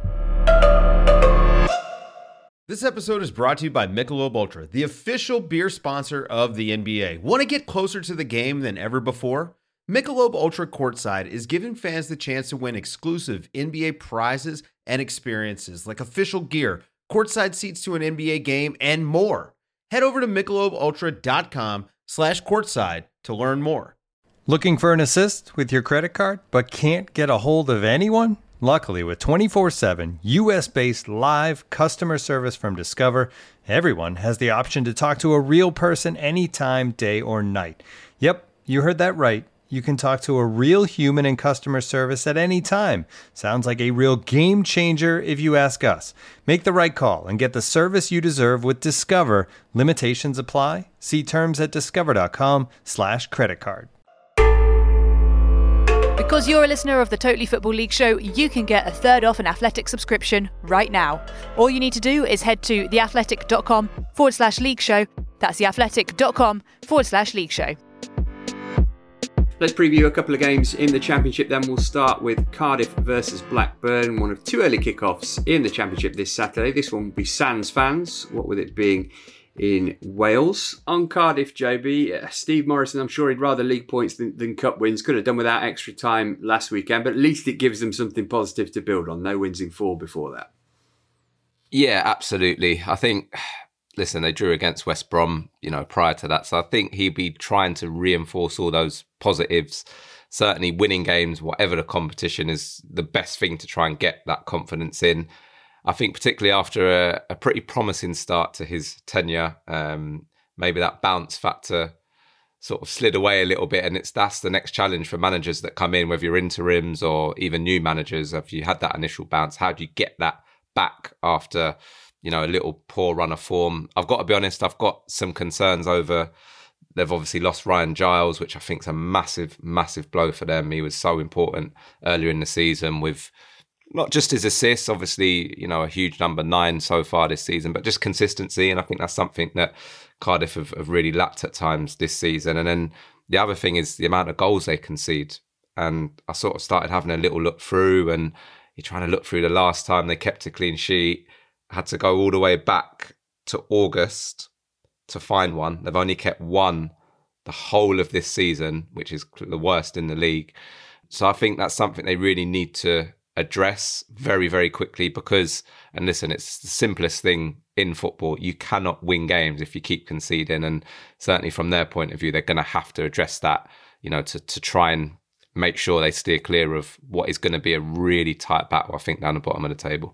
[SPEAKER 12] This episode is brought to you by Michelob Ultra, the official beer sponsor of the NBA. Want to get closer to the game than ever before? Michelob Ultra Courtside is giving fans the chance to win exclusive NBA prizes and experiences like official gear, courtside seats to an NBA game, and more. Head over to MichelobUltra.com/courtside to learn more.
[SPEAKER 1] Looking for an assist with your credit card but can't get a hold of anyone? Luckily, with 24/7 US-based live customer service from Discover, everyone has the option to talk to a real person anytime, day or night. Yep, you heard that right. You can talk to a real human in customer service at any time. Sounds like a real game changer if you ask us. Make the right call and get the service you deserve with Discover. Limitations apply. See terms at discover.com/creditcard.
[SPEAKER 9] Because you're a listener of the Totally Football League show, you can get a third off an Athletic subscription right now. All you need to do is head to theathletic.com/league show. That's theathletic.com/league show.
[SPEAKER 3] Let's preview a couple of games in the Championship then. We'll start with Cardiff versus Blackburn, one of two early kickoffs in the Championship this Saturday. This one will be sans fans, what with it being in Wales. On Cardiff, JB, Steve Morrison, I'm sure he'd rather league points than cup wins. Could have done without extra time last weekend, but at least it gives them something positive to build on. No wins in 4 before that.
[SPEAKER 5] Yeah, absolutely. I think... Listen, they drew against West Brom, prior to that. So I think he'd be trying to reinforce all those positives. Certainly winning games, whatever the competition, is the best thing to try and get that confidence in. I think particularly after a pretty promising start to his tenure, maybe that bounce factor sort of slid away a little bit. And that's the next challenge for managers that come in, whether you're interims or even new managers. If you had that initial bounce, how do you get that back after... a little poor run of form? I've got to be honest, I've got some concerns over, they've obviously lost Ryan Giles, which I think is a massive, massive blow for them. He was so important earlier in the season with not just his assists, obviously, a huge number 9 so far this season, but just consistency. And I think that's something that Cardiff have really lacked at times this season. And then the other thing is the amount of goals they concede. And I sort of started having a little look through, and you're trying to look through the last time they kept a clean sheet. Had to go all the way back to August to find one. They've only kept one the whole of this season, which is the worst in the league. So I think that's something they really need to address very, very quickly because, and listen, it's the simplest thing in football. You cannot win games if you keep conceding. And certainly from their point of view, they're going to have to address that, to try and make sure they steer clear of what is going to be a really tight battle, I think, down the bottom of the table.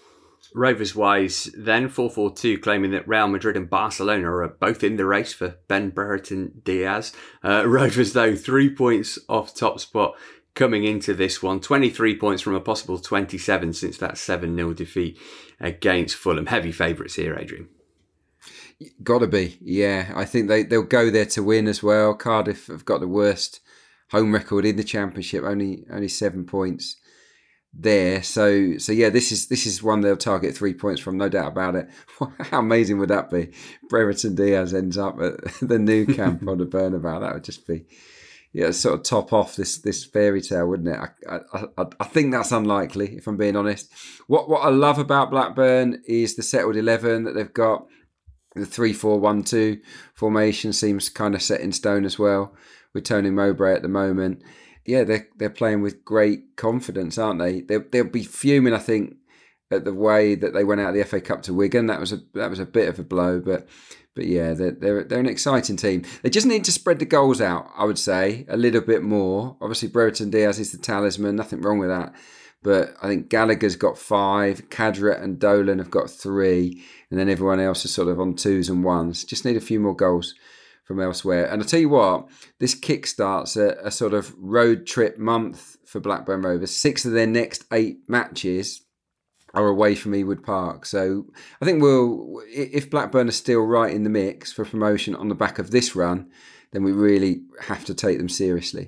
[SPEAKER 3] Rovers-wise, then 4-4-2, claiming that Real Madrid and Barcelona are both in the race for Ben Brereton Diaz. Rovers, though, 3 points off top spot coming into this one. 23 points from a possible 27 since that 7-0 defeat against Fulham. Heavy favourites here, Adrian.
[SPEAKER 4] Got to be, yeah. I think they'll go there to win as well. Cardiff have got the worst home record in the Championship, only 7 points there. So yeah, this is one they'll target 3 points from, no doubt about it. How amazing would that be? Brereton Diaz ends up at the Nou Camp on the Bernabeu. That would just be, sort of top off this fairy tale, wouldn't it? I think that's unlikely, if I'm being honest. What I love about Blackburn is the settled 11 that they've got. The 3-4-1-2 formation seems kind of set in stone as well with Tony Mowbray at the moment. Yeah, they're playing with great confidence, aren't they? They'll be fuming, I think, at the way that they went out of the FA Cup to Wigan. That was a bit of a blow, but yeah, they're an exciting team. They just need to spread the goals out, I would say, a little bit more. Obviously, Brereton Diaz is the talisman, nothing wrong with that. But I think Gallagher's got 5, Cadret and Dolan have got 3, and then everyone else is sort of on 2s and 1s. Just need a few more goals from elsewhere. And I'll tell you what, this kickstarts a sort of road trip month for Blackburn Rovers. 6 of their next 8 matches are away from Ewood Park. So I think if Blackburn are still right in the mix for promotion on the back of this run, then we really have to take them seriously.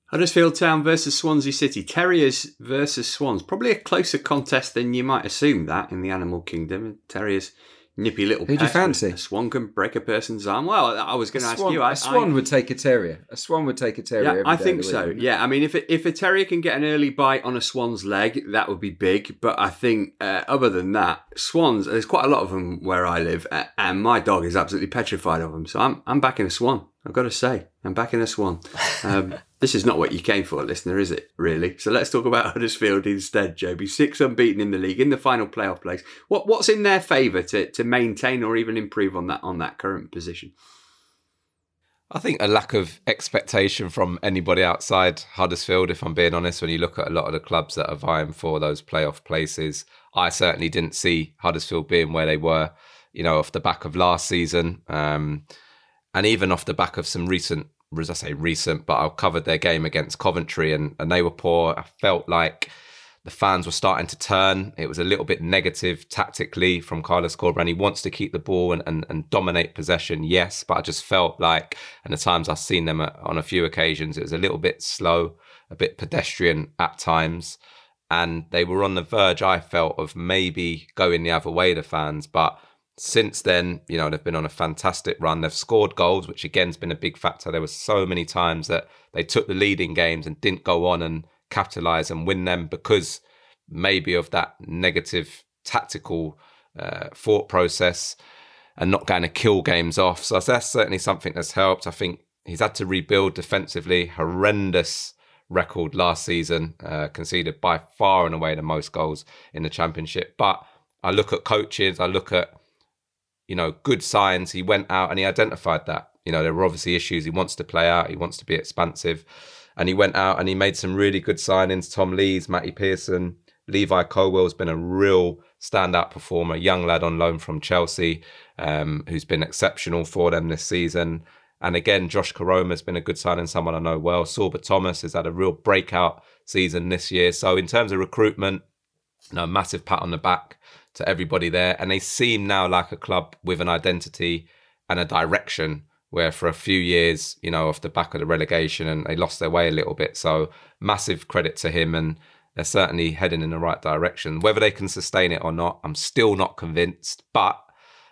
[SPEAKER 3] Huddersfield Town versus Swansea City. Terriers versus Swans. Probably a closer contest than you might assume that in the animal kingdom. Terriers, nippy little
[SPEAKER 4] Who do you
[SPEAKER 3] pest.
[SPEAKER 4] fancy?
[SPEAKER 3] A swan can break a person's arm. Well, I was going to ask you.
[SPEAKER 4] A swan would take a terrier. A swan would take a terrier.
[SPEAKER 3] Yeah,
[SPEAKER 4] every
[SPEAKER 3] I
[SPEAKER 4] day
[SPEAKER 3] think
[SPEAKER 4] of the
[SPEAKER 3] so.
[SPEAKER 4] week.
[SPEAKER 3] Yeah, I mean, if a terrier can get an early bite on a swan's leg, that would be big. But I think other than that, swans, there's quite a lot of them where I live, and my dog is absolutely petrified of them. So I'm backing a swan. I've got to say, I'm backing a swan. This is not what you came for, listener, is it, really? So let's talk about Huddersfield instead, Joby. 6 unbeaten in the league, in the final playoff place. What's in their favour to maintain or even improve on that current position?
[SPEAKER 5] I think a lack of expectation from anybody outside Huddersfield, if I'm being honest. When you look at a lot of the clubs that are vying for those playoff places, I certainly didn't see Huddersfield being where they were, off the back of last season. And even off the back of some recent, as I say recent, but I covered their game against Coventry and they were poor. I felt like the fans were starting to turn. It was a little bit negative tactically from Carlos Corberán. He wants to keep the ball and dominate possession, yes, but I just felt like, and the times I've seen them on a few occasions, it was a little bit slow, a bit pedestrian at times. And they were on the verge, I felt, of maybe going the other way, the fans, but since then, they've been on a fantastic run. They've scored goals, which again has been a big factor. There were so many times that they took the lead in games and didn't go on and capitalise and win them because maybe of that negative tactical thought process and not going to kill games off. So that's certainly something that's helped. I think he's had to rebuild defensively. Horrendous record last season, conceded by far and away the most goals in the Championship. But I look at coaches, I look at good signs. He went out and he identified that. There were obviously issues. He wants to play out. He wants to be expansive. And he went out and he made some really good signings. Tom Lees, Matty Pearson, Levi Colwell's been a real standout performer. Young lad on loan from Chelsea, who's been exceptional for them this season. And again, Josh Karoma's been a good signing, someone I know well. Sorba Thomas has had a real breakout season this year. So in terms of recruitment, massive pat on the back to everybody there. And they seem now like a club with an identity and a direction, where for a few years, off the back of the relegation, and they lost their way a little bit. So massive credit to him, and they're certainly heading in the right direction. Whether they can sustain it or not, I'm still not convinced. But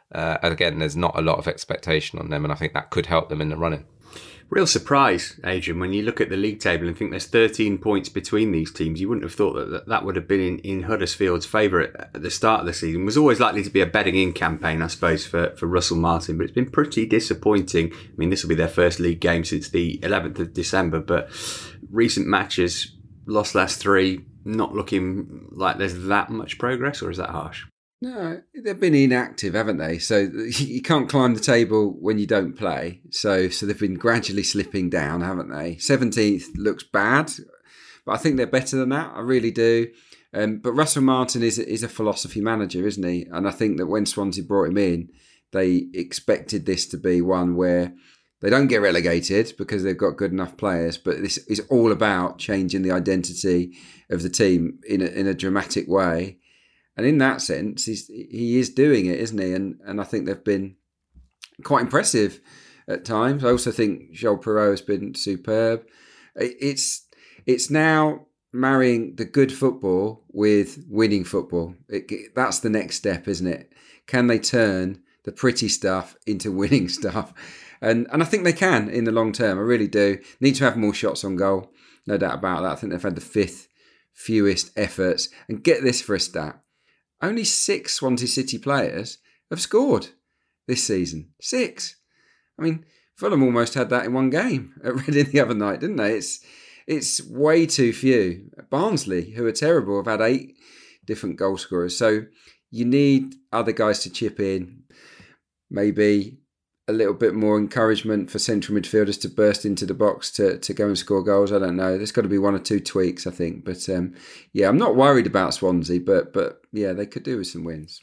[SPEAKER 5] again, there's not a lot of expectation on them, and I think that could help them in the running.
[SPEAKER 3] Real surprise, Adrian, when you look at the league table and think there's 13 points between these teams. You wouldn't have thought that would have been in Huddersfield's favour at the start of the season. It was always likely to be a betting in campaign, I suppose, for Russell Martin, but it's been pretty disappointing. I mean, this will be their first league game since the 11th of December, but recent matches, lost last 3, not looking like there's that much progress, or is that harsh?
[SPEAKER 4] No, they've been inactive, haven't they? So you can't climb the table when you don't play. So they've been gradually slipping down, haven't they? 17th looks bad, but I think they're better than that. I really do. But Russell Martin is a philosophy manager, isn't he? And I think that when Swansea brought him in, they expected this to be one where they don't get relegated because they've got good enough players, but this is all about changing the identity of the team in a dramatic way. And in that sense, he is doing it, isn't he? And I think they've been quite impressive at times. I also think Joel Perreault has been superb. It's now marrying the good football with winning football. That's the next step, isn't it? Can they turn the pretty stuff into winning stuff? And I think they can in the long term. I really do. Need to have more shots on goal. No doubt about that. I think they've had the 5th fewest efforts. And get this for a stat. Only 6 Swansea City players have scored this season. 6. I mean, Fulham almost had that in one game at Reading the other night, didn't they? It's way too few. Barnsley, who are terrible, have had 8 different goal scorers. So you need other guys to chip in. Maybe a little bit more encouragement for central midfielders to burst into the box to go and score goals. I don't know. There's got to be 1 or 2 tweaks, I think. But I'm not worried about Swansea, but yeah, they could do with some wins.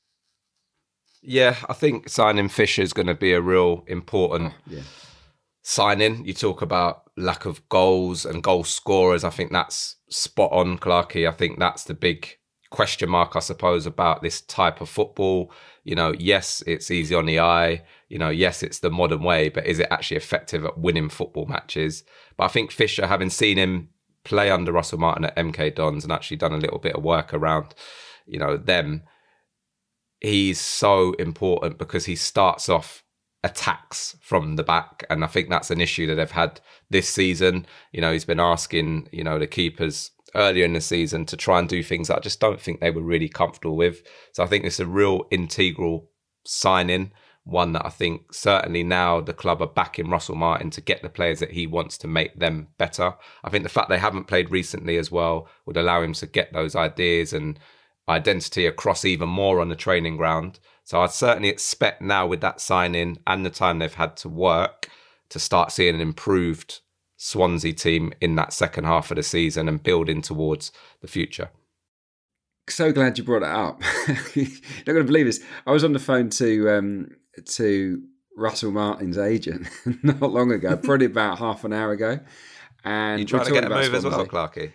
[SPEAKER 5] Yeah, I think signing Fisher is going to be a real important signing. You talk about lack of goals and goal scorers. I think that's spot on, Clarkey. I think that's the big question mark, I suppose, about this type of football. Yes, it's easy on the eye. Yes, it's the modern way, but is it actually effective at winning football matches? But I think Fisher, having seen him play under Russell Martin at MK Dons and actually done a little bit of work around, them, he's so important because he starts off attacks from the back. And I think that's an issue that they've had this season. He's been asking, the keepers earlier in the season to try and do things that I just don't think they were really comfortable with. So I think it's a real integral signing, one that I think certainly now the club are backing Russell Martin to get the players that he wants to make them better. I think the fact they haven't played recently as well would allow him to get those ideas and identity across even more on the training ground. So I'd certainly expect now with that signing and the time they've had to work to start seeing an improved Swansea team in that second half of the season and building towards the future.
[SPEAKER 4] So glad you brought it up. You're not going to believe this. I was on the phone to Russell Martin's agent not long ago, probably about half an hour ago. And
[SPEAKER 5] you trying to get a move as well, Clarky?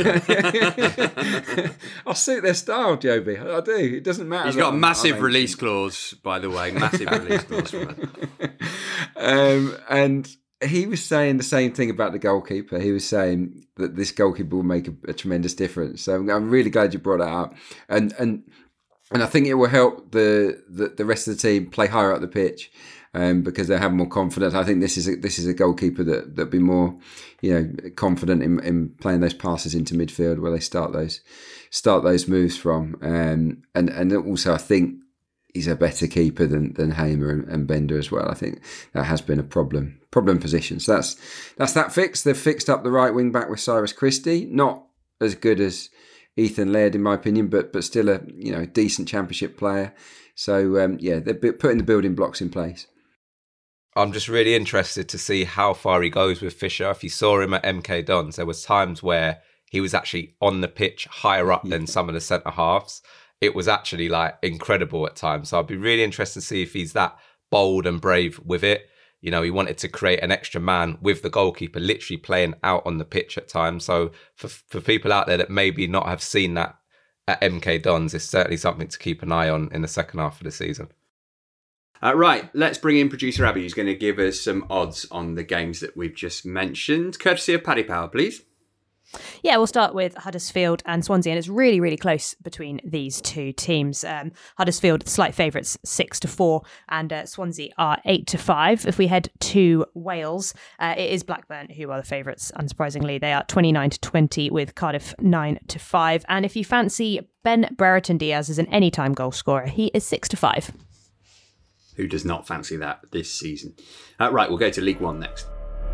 [SPEAKER 4] I'll suit their style, Joby. I do. It doesn't matter.
[SPEAKER 3] He's got a massive release clause, by the way. Massive release clause from it.
[SPEAKER 4] And he was saying the same thing about the goalkeeper. He was saying that this goalkeeper will make a tremendous difference. So I'm really glad you brought that up. And I think it will help the rest of the team play higher up the pitch. Because they have more confidence. I think this is a goalkeeper that'll be more, confident in playing those passes into midfield where they start those moves from. And also I think he's a better keeper than Hamer and Bender as well. I think that has been a problem position. So that's that fixed. They've fixed up the right wing back with Cyrus Christie. Not as good as Ethan Laird in my opinion, but still a decent Championship player. So they're putting the building blocks in place.
[SPEAKER 5] I'm just really interested to see how far he goes with Fisher. If you saw him at MK Dons, there was times where he was actually on the pitch higher up than some of the centre halves. It was actually incredible at times. So I'd be really interested to see if he's that bold and brave with it. He wanted to create an extra man with the goalkeeper literally playing out on the pitch at times. So for people out there that maybe not have seen that at MK Dons, it's certainly something to keep an eye on in the second half of the season.
[SPEAKER 3] Right, let's bring in producer Abby, who's going to give us some odds on the games that we've just mentioned. Courtesy of Paddy Power, please.
[SPEAKER 13] Yeah, we'll start with Huddersfield and Swansea, and it's really, really close between these two teams. Huddersfield, slight favourites, 6-4, and Swansea are 8-5. If we head to Wales, it is Blackburn who are the favourites, unsurprisingly. They are 29-20 with Cardiff 9-5. And if you fancy Ben Brereton Diaz as an anytime goal scorer, he is 6-5.
[SPEAKER 3] Who does not fancy that this season? Right, we'll go to League One next.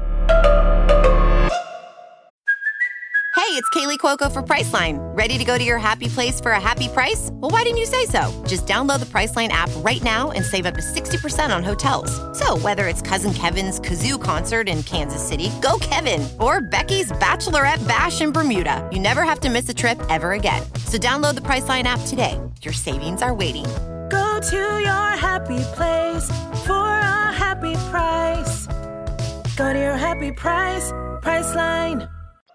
[SPEAKER 14] Hey, it's Kaylee Cuoco for Priceline. Ready to go to your happy place for a happy price? Well, why didn't you say so? Just download the Priceline app right now and save up to 60% on hotels. So whether it's Cousin Kevin's Kazoo Concert in Kansas City, go Kevin, or Becky's Bachelorette Bash in Bermuda, you never have to miss a trip ever again. So download the Priceline app today. Your savings are waiting.
[SPEAKER 15] Go to your happy place for a happy price. Go to your happy price, Priceline.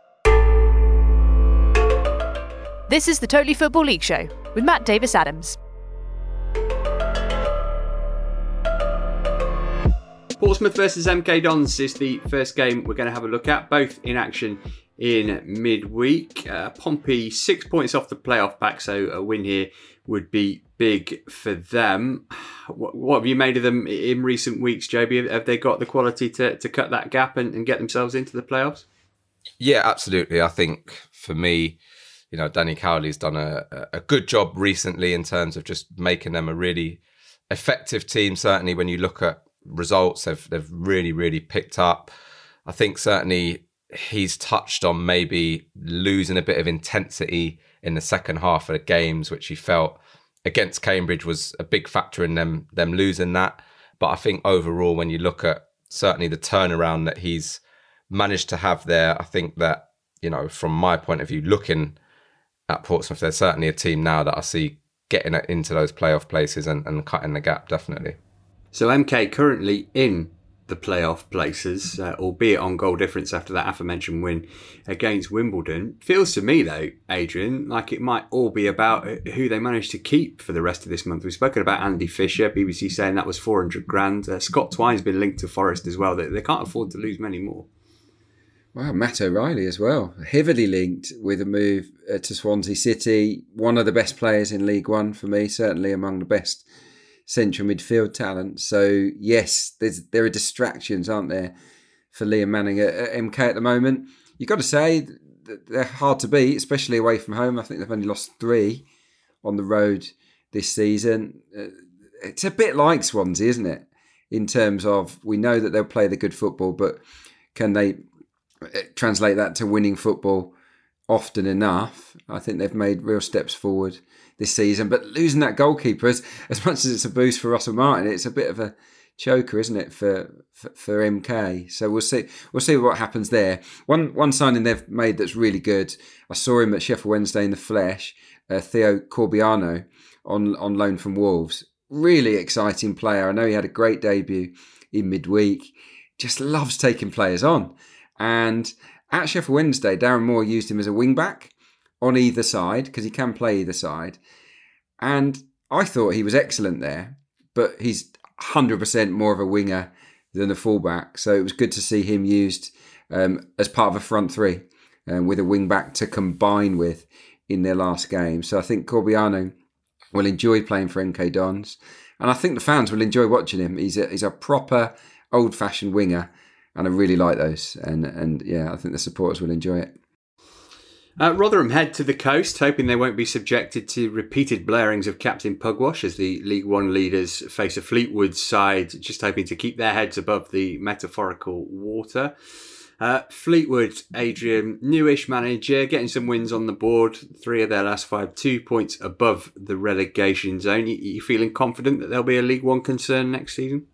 [SPEAKER 9] This is the Totally Football League Show with Matt Davis-Adams.
[SPEAKER 3] Portsmouth versus MK Dons is the first game we're going to have a look at, both in action in midweek. Pompey 6 points off the playoff pack, so a win here would be big for them. What have you made of them in recent weeks, Joby? Have they got the quality to cut that gap and get themselves into the playoffs?
[SPEAKER 5] Yeah, absolutely. I think for me, Danny Cowley's done a good job recently in terms of just making them a really effective team. Certainly when you look at results, they've really, really picked up. I think certainly he's touched on maybe losing a bit of intensity in the second half of the games, which he felt against Cambridge was a big factor in them losing that. But I think overall, when you look at certainly the turnaround that he's managed to have there, I think that, from my point of view, looking at Portsmouth, there's certainly a team now that I see getting into those playoff places and cutting the gap, definitely.
[SPEAKER 3] So MK currently in the playoff places, albeit on goal difference after that aforementioned win against Wimbledon. Feels to me, though, Adrian, like it might all be about who they manage to keep for the rest of this month. We've spoken about Andy Fisher, BBC saying that was 400 grand. Scott Twine's been linked to Forest as well. They can't afford to lose many more.
[SPEAKER 4] Wow, Matt O'Reilly as well, heavily linked with a move to Swansea City. One of the best players in League One for me, certainly among the best central midfield talent. So yes, there are distractions, aren't there, for Liam Manning at MK at the moment. You've got to say they're hard to beat, especially away from home. I think they've only lost 3 on the road this season. It's a bit like Swansea, isn't it? In terms of, we know that they'll play the good football, but can they translate that to winning football often enough? I think they've made real steps forward this season, but losing that goalkeeper, as much as it's a boost for Russell Martin, it's a bit of a choker, isn't it, for MK? So we'll see what happens there. One signing they've made that's really good, I saw him at Sheffield Wednesday in the flesh, Theo Corbiano on loan from Wolves. Really exciting player. I know he had a great debut in midweek. Just loves taking players on. And at Sheffield Wednesday, Darren Moore used him as a wing-back on either side, because he can play either side. And I thought he was excellent there, but he's 100% more of a winger than a full-back. So it was good to see him used as part of a front three with a wing-back to combine with in their last game. So I think Corbiano will enjoy playing for MK Dons. And I think the fans will enjoy watching him. He's a proper old-fashioned winger. And I really like those. And yeah, I think the supporters will enjoy it.
[SPEAKER 3] Rotherham head to the coast, hoping they won't be subjected to repeated blarings of Captain Pugwash as the League One leaders face a Fleetwood side just hoping to keep their heads above the metaphorical water. Fleetwood, Adrian, newish manager, getting some wins on the board. 3 of their last 5, 2 points above the relegation zone. You feeling confident that they'll be a League One concern next season?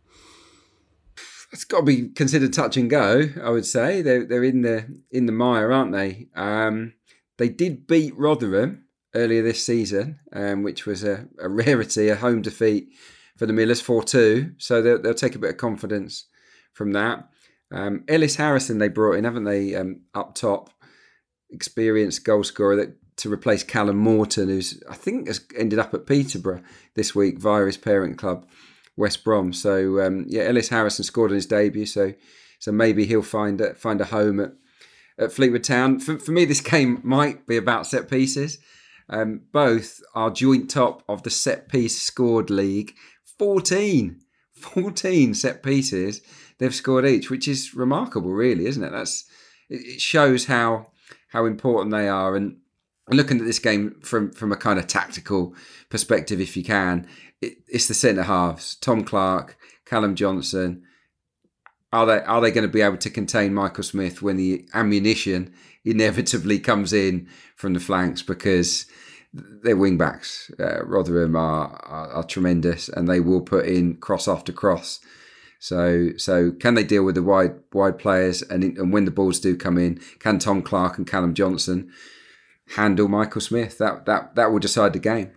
[SPEAKER 4] It's got to be considered touch and go, I would say. They're in the mire, aren't they? They did beat Rotherham earlier this season, which was a rarity, a home defeat for the Millers, 4-2. So they'll take a bit of confidence from that. Ellis Harrison they brought in, haven't they, up top. Experienced goal scorer to replace Callum Morton, who's I think has ended up at Peterborough this week via his parent club, West Brom. So Ellis Harrison scored on his debut, so maybe he'll find a home at Fleetwood Town. For me, this game might be about set pieces. Both are joint top of the set piece scored league. 14 set pieces they've scored each, which is remarkable, really, isn't it? It shows how important they are. And looking at this game from a kind of tactical perspective, if you can, it's the centre halves, Tom Clark, Callum Johnson. Are they going to be able to contain Michael Smith when the ammunition inevitably comes in from the flanks? Because their wing backs, Rotherham, are tremendous, and they will put in cross after cross. So can they deal with the wide players? And when the balls do come in, can Tom Clark and Callum Johnson handle Michael Smith? That will decide the game.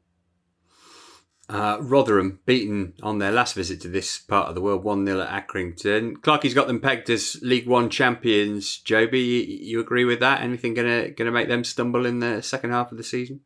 [SPEAKER 3] Rotherham beaten on their last visit to this part of the world 1-0 at Accrington. Clarkie's got them pegged as League One champions. Joby, you agree with that? Anything gonna make them stumble in the second half of the season?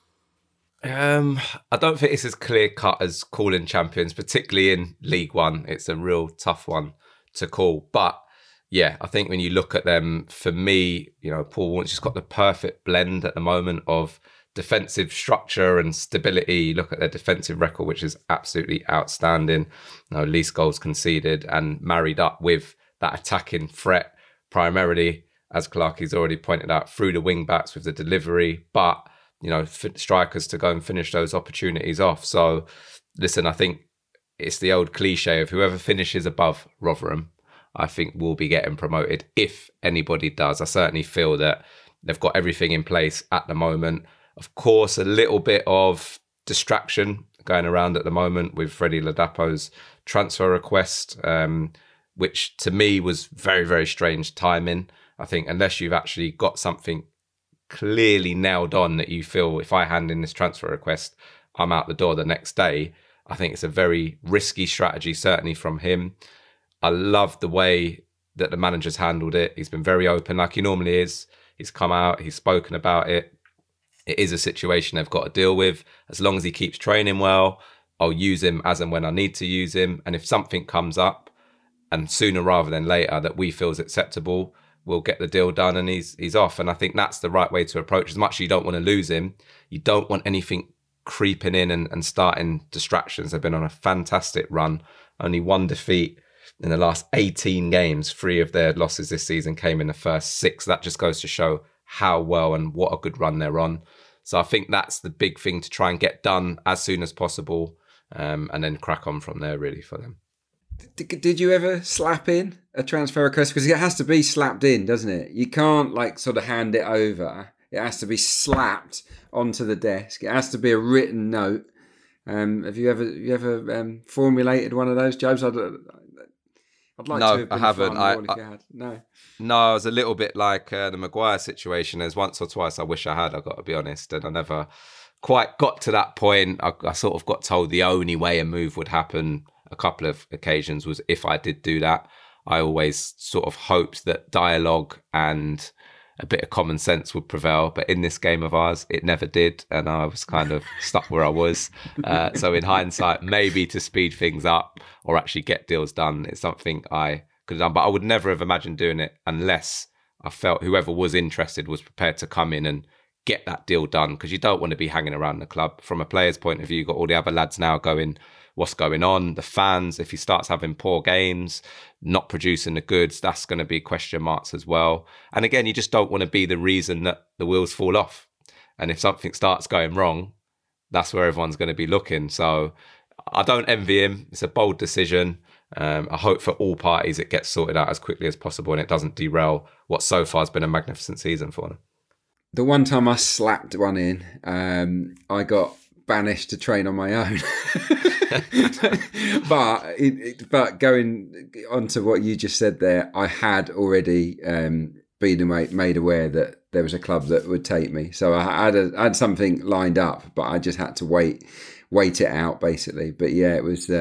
[SPEAKER 5] I don't think it's as clear cut as calling champions, particularly in League One. It's a real tough one to call. But yeah, I think when you look at them, for me, Paul Warne's just got the perfect blend at the moment of defensive structure and stability. Look at their defensive record, which is absolutely outstanding. Least goals conceded, and married up with that attacking threat, primarily, as Clarkie's already pointed out, through the wing backs with the delivery, but strikers to go and finish those opportunities off. So listen, I think it's the old cliche of whoever finishes above Rotherham, I think will be getting promoted, if anybody does. I certainly feel that they've got everything in place at the moment. Of course, a little bit of distraction going around at the moment with Freddie Ladapo's transfer request, which to me was very, very strange timing. I think unless you've actually got something clearly nailed on that you feel, if I hand in this transfer request, I'm out the door the next day, I think it's a very risky strategy, certainly from him. I love the way that the manager's handled it. He's been very open like he normally is. He's come out, he's spoken about it. It is a situation they've got to deal with. As long as he keeps training well, I'll use him as and when I need to use him. And if something comes up, and sooner rather than later, that we feel is acceptable, we'll get the deal done and he's off. And I think that's the right way to approach. As much as you don't want to lose him, you don't want anything creeping in and starting distractions. They've been on a fantastic run. Only one defeat in the last 18 games. 3 of their losses this season came in the first 6. That just goes to show how well and what a good run they're on. So I think that's the big thing to try and get done as soon as possible, and then crack on from there, really, for them.
[SPEAKER 4] Did you ever slap in a transfer request? Because it has to be slapped in, doesn't it? You can't sort of hand it over. It has to be slapped onto the desk. It has to be a written note. Have you ever formulated one of those, Jobs? I'd like to have been.
[SPEAKER 5] I haven't.
[SPEAKER 4] If you had.
[SPEAKER 5] No, I was a little bit like the Maguire situation. There's once or twice I wish I had, I've got to be honest, and I never quite got to that point. I sort of got told the only way a move would happen a couple of occasions was if I did do that. I always sort of hoped that dialogue and a bit of common sense would prevail, but in this game of ours, it never did, and I was kind of stuck where I was. So in hindsight, maybe to speed things up or actually get deals done, it's something I could have done, but I would never have imagined doing it unless I felt whoever was interested was prepared to come in and get that deal done, because you don't want to be hanging around the club. From a player's point of view, you've got all the other lads now going, what's going on? The fans, if he starts having poor games, not producing the goods, that's going to be question marks as well. And again, you just don't want to be the reason that the wheels fall off. And if something starts going wrong, that's where everyone's going to be looking. So I don't envy him. It's a bold decision. I hope for all parties it gets sorted out as quickly as possible and it doesn't derail what so far has been a magnificent season for them.
[SPEAKER 4] The one time I slapped one in, I got banished to train on my own. but going on to what you just said there, I had already been made aware that there was a club that would take me. So I had something lined up, but I just had to wait it out basically. But yeah, it was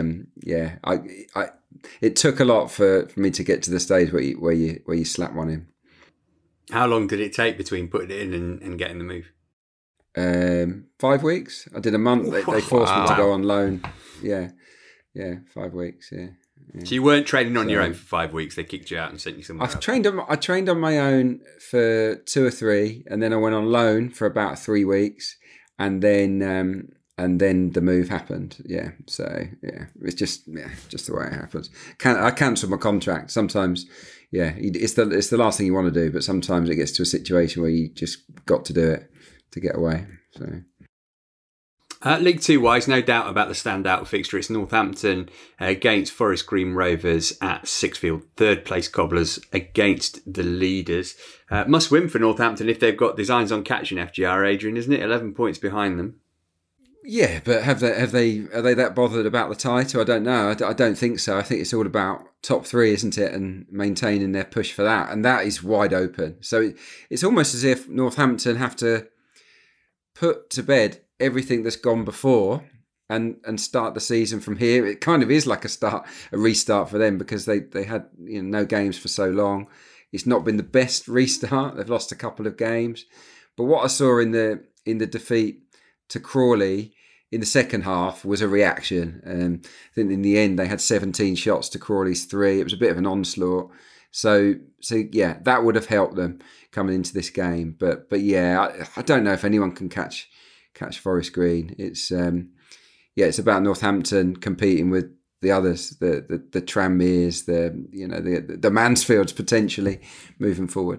[SPEAKER 4] it took a lot for me to get to the stage where you slap one in.
[SPEAKER 3] How long did it take between putting it in and getting the move?
[SPEAKER 4] 5 weeks. I did a month. They forced me to go on loan. Yeah, 5 weeks. Yeah.
[SPEAKER 3] So you weren't training on your own for 5 weeks. They kicked you out and sent you somewhere else.
[SPEAKER 4] I trained on my own for 2 or 3, and then I went on loan for about 3 weeks, and then the move happened. Yeah. So yeah, it's just the way it happens. I cancelled my contract sometimes. Yeah, it's the last thing you want to do, but sometimes it gets to a situation where you just got to do it to get away. So.
[SPEAKER 3] League 2 wise, no doubt about the standout fixture. It's Northampton against Forest Green Rovers at Sixfield. 3rd place Cobblers against the leaders. Must win for Northampton if they've got designs on catching FGR, Adrian, isn't it? 11 points behind them. Yeah, but are they that bothered about the title? I don't know. I don't think so. I think it's all about top 3, isn't it, and maintaining their push for that, and that is wide open. So it's almost as if Northampton have to put to bed everything that's gone before and start the season from here. It kind of is like a restart for them, because they had no games for so long. It's not been the best restart. They've lost a couple of games, but what I saw in the defeat to Crawley in the second half was a reaction. I think in the end they had 17 shots to Crawley's 3. It was a bit of an onslaught. So yeah, that would have helped them coming into this game. But yeah, I don't know if anyone can catch Forest Green. It's it's about Northampton competing with the others, the Tranmeres, the Mansfields potentially moving forward.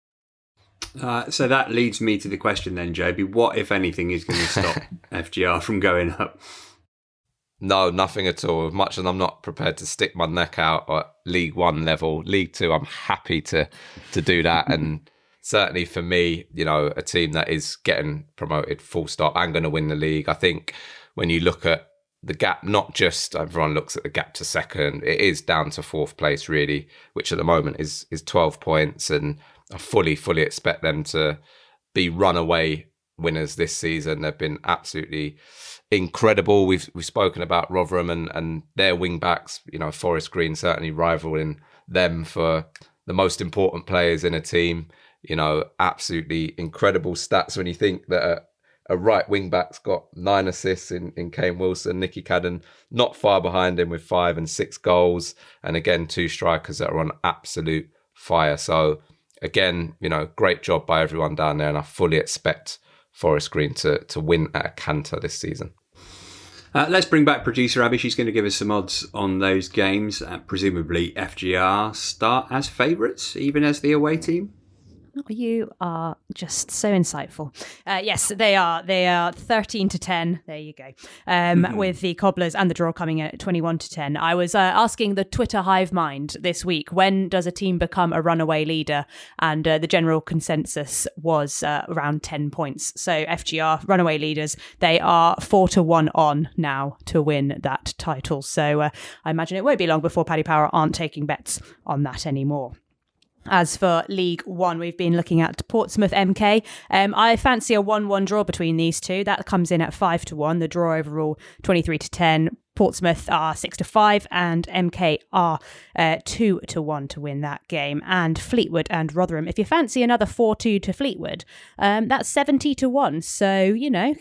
[SPEAKER 3] So that leads me to the question then, Joby. What, if anything, is going to stop FGR from going up?
[SPEAKER 5] No, nothing at all. As much as I'm not prepared to stick my neck out at League 1 level, League 2, I'm happy to do that. And certainly for me, a team that is getting promoted full stop and going to win the league. I think when you look at the gap, not just everyone looks at the gap to second, it is down to 4th place really, which at the moment is 12 points. And I fully expect them to be run away winners this season. They've been absolutely incredible. We've spoken about Rotherham and their wing backs. Forest Green certainly rivaling them for the most important players in a team. Absolutely incredible stats when you think that a right wing back's got 9 assists in Kane Wilson. Nicky Cadden not far behind him with 5 and 6 goals. And again, 2 strikers that are on absolute fire. So again, great job by everyone down there. And I fully expect Forest Green to win at a canter this season.
[SPEAKER 3] Let's bring back producer Abby. She's going to give us some odds on those games. Presumably FGR start as favourites, even as the away team.
[SPEAKER 13] You are just so insightful. Yes, they are. They are 13-10. There you go. With the Cobblers and the draw coming at 21-10. I was asking the Twitter hive mind this week, when does a team become a runaway leader? And the general consensus was around 10 points. So FGR, runaway leaders, they are 4-1 on now to win that title. So I imagine it won't be long before Paddy Power aren't taking bets on that anymore. As for League One, we've been looking at Portsmouth MK. I fancy a 1-1 draw between these two. That comes in at 5-1. The draw overall 23-10. Portsmouth are 6-5 and MK are 2-1 to win that game. And Fleetwood and Rotherham, if you fancy another 4-2 to Fleetwood, that's 70-1. So,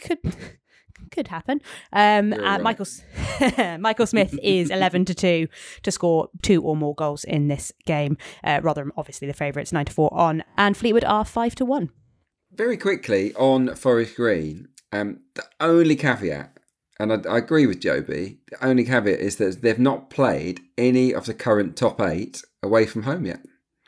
[SPEAKER 13] could happen. Michael Smith is 11-2 to score 2 or more goals in this game. Rotherham, obviously the favourites, 9-4 on, and Fleetwood are 5-1.
[SPEAKER 4] Very quickly on Forest Green, the only caveat, and I agree with Joby, the only caveat is that they've not played any of the current top 8 away from home yet.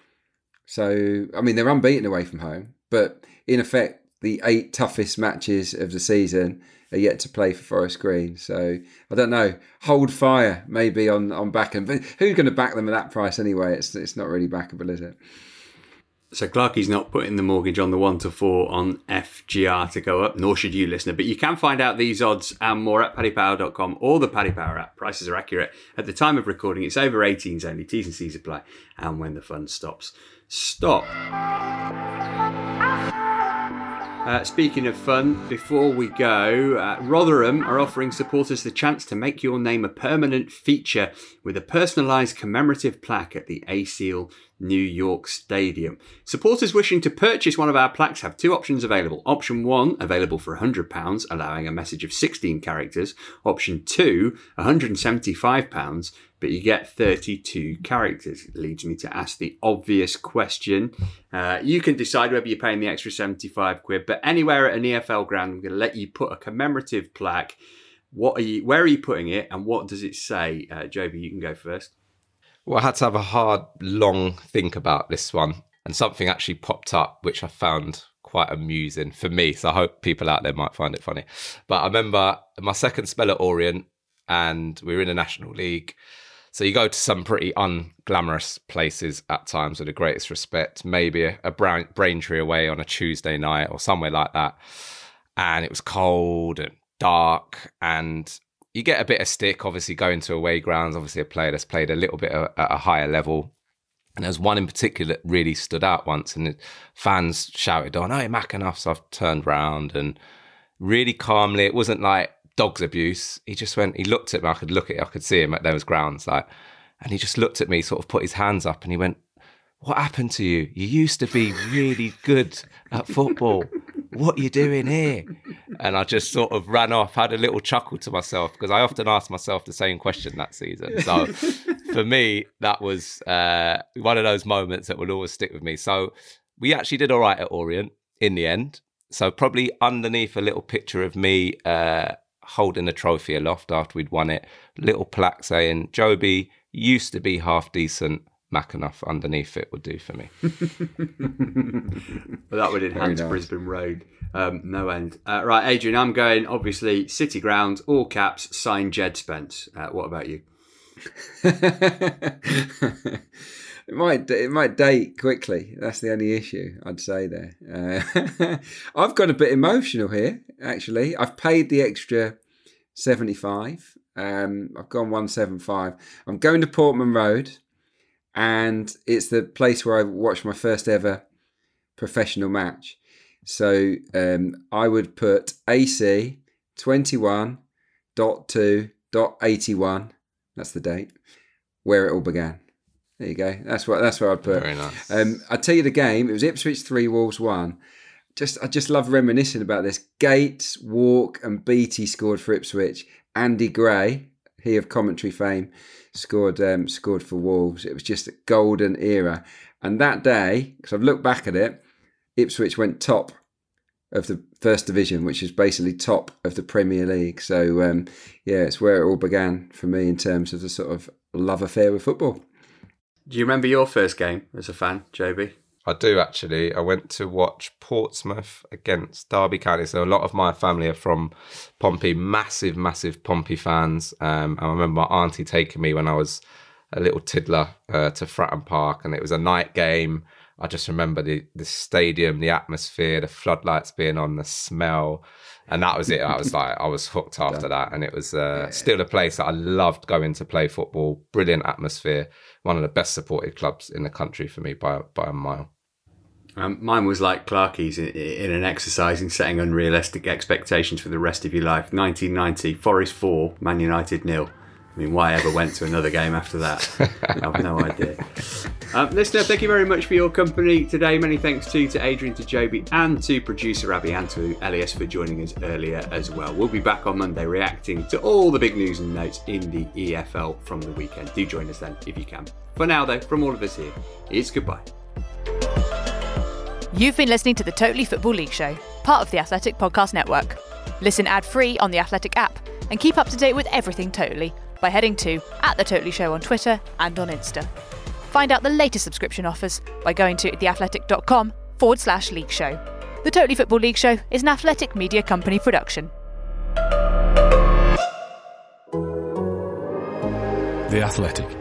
[SPEAKER 4] So, they're unbeaten away from home, but in effect, the 8 toughest matches of the season are yet to play for Forest Green. So, I don't know. Hold fire maybe on backing. But who's going to back them at that price anyway? It's not really backable, is it?
[SPEAKER 3] So Clarkie's not putting the mortgage on the 1-4 on FGR to go up, nor should you, listener. But you can find out these odds and more at paddypower.com or the Paddy Power app. Prices are accurate. At the time of recording, it's over 18s only. T's and C's apply. And when the fun stops, stop. Speaking of fun, before we go, Rotherham are offering supporters the chance to make your name a permanent feature with a personalised commemorative plaque at the ACL New York Stadium. Supporters wishing to purchase one of our plaques have 2 options available. Option 1, available for £100, allowing a message of 16 characters. Option 2, £175, but you get 32 characters. It leads me to ask the obvious question. You can decide whether you're paying the extra 75 quid, but anywhere at an EFL ground, I'm going to let you put a commemorative plaque. Where are you putting it, and what does it say? Joby, you can go first.
[SPEAKER 5] Well, I had to have a hard, long think about this one, and something actually popped up which I found quite amusing for me. So I hope people out there might find it funny. But I remember my second spell at Orient, and we were in the National League. So you go to some pretty unglamorous places at times, with the greatest respect, maybe a Braintree away on a Tuesday night or somewhere like that. And it was cold and dark, and you get a bit of stick, obviously, going to away grounds. Obviously, a player that's played a little bit at a higher level. And there's one in particular that really stood out once, and the fans shouted on, "Oh, McAnuff." So I've turned round and really calmly, it wasn't like dog's abuse. He just went, he looked at me, I could see him at those grounds, and he just looked at me, sort of put his hands up, and he went, "What happened to you? You used to be really good at football. What are you doing here?" And I just sort of ran off, had a little chuckle to myself, because I often ask myself the same question that season. So for me, that was one of those moments that will always stick with me. So we actually did all right at Orient in the end. So probably underneath a little picture of me holding a trophy aloft after we'd won it, little plaque saying, "Joby used to be half decent. McAnuff," underneath it would do for me.
[SPEAKER 3] Well, that would enhance Brisbane Road. No end. Right, Adrian, I'm going, obviously, City Ground, all caps, sign Jed Spence. What about you?
[SPEAKER 4] It might date quickly. That's the only issue, I'd say there. I've got a bit emotional here, actually. I've paid the extra 75. I've gone 175. I'm going to Portman Road, and it's the place where I watched my first ever professional match. So I would put AC 21.2.81. That's the date where it all began. There you go. That's where I'd put.
[SPEAKER 5] Very nice.
[SPEAKER 4] I'd tell you the game. It was Ipswich 3, Wolves 1. I just love reminiscing about this. Gates, Walk, and Beattie scored for Ipswich. Andy Gray, he of commentary fame, scored for Wolves. It was just a golden era. And that day, because I've looked back at it, Ipswich went top of the First Division, which is basically top of the Premier League. So, it's where it all began for me in terms of the sort of love affair with football.
[SPEAKER 3] Do you remember your first game as a fan, JB?
[SPEAKER 5] I do, actually. I went to watch Portsmouth against Derby County. So a lot of my family are from Pompey, massive Pompey fans. I remember my auntie taking me when I was a little tiddler to Fratton Park, and it was a night game. I just remember the stadium, the atmosphere, the floodlights being on, the smell, and that was it. I was hooked after that, and it was still a place that I loved going to play football. Brilliant atmosphere, one of the best supported clubs in the country for me by a mile.
[SPEAKER 3] Mine was like Clarkie's in an exercise in setting unrealistic expectations for the rest of your life. 1990, Forest 4, Man United 0. I mean, why I ever went to another game after that? I have no idea. Listener, thank you very much for your company today. Many thanks to Adrian, to Joby, and to producer Abby, and to Elias for joining us earlier as well. We'll be back on Monday reacting to all the big news and notes in the EFL from the weekend. Do join us then if you can. For now, though, from all of us here, it's goodbye.
[SPEAKER 9] You've been listening to the Totally Football League Show, part of the Athletic Podcast Network. Listen ad-free on the Athletic app and keep up to date with everything Totally by heading to @TheTotallyShow Show on Twitter and on Insta. Find out the latest subscription offers by going to theathletic.com/league show. The Totally Football League Show is an Athletic Media Company production.
[SPEAKER 2] The Athletic.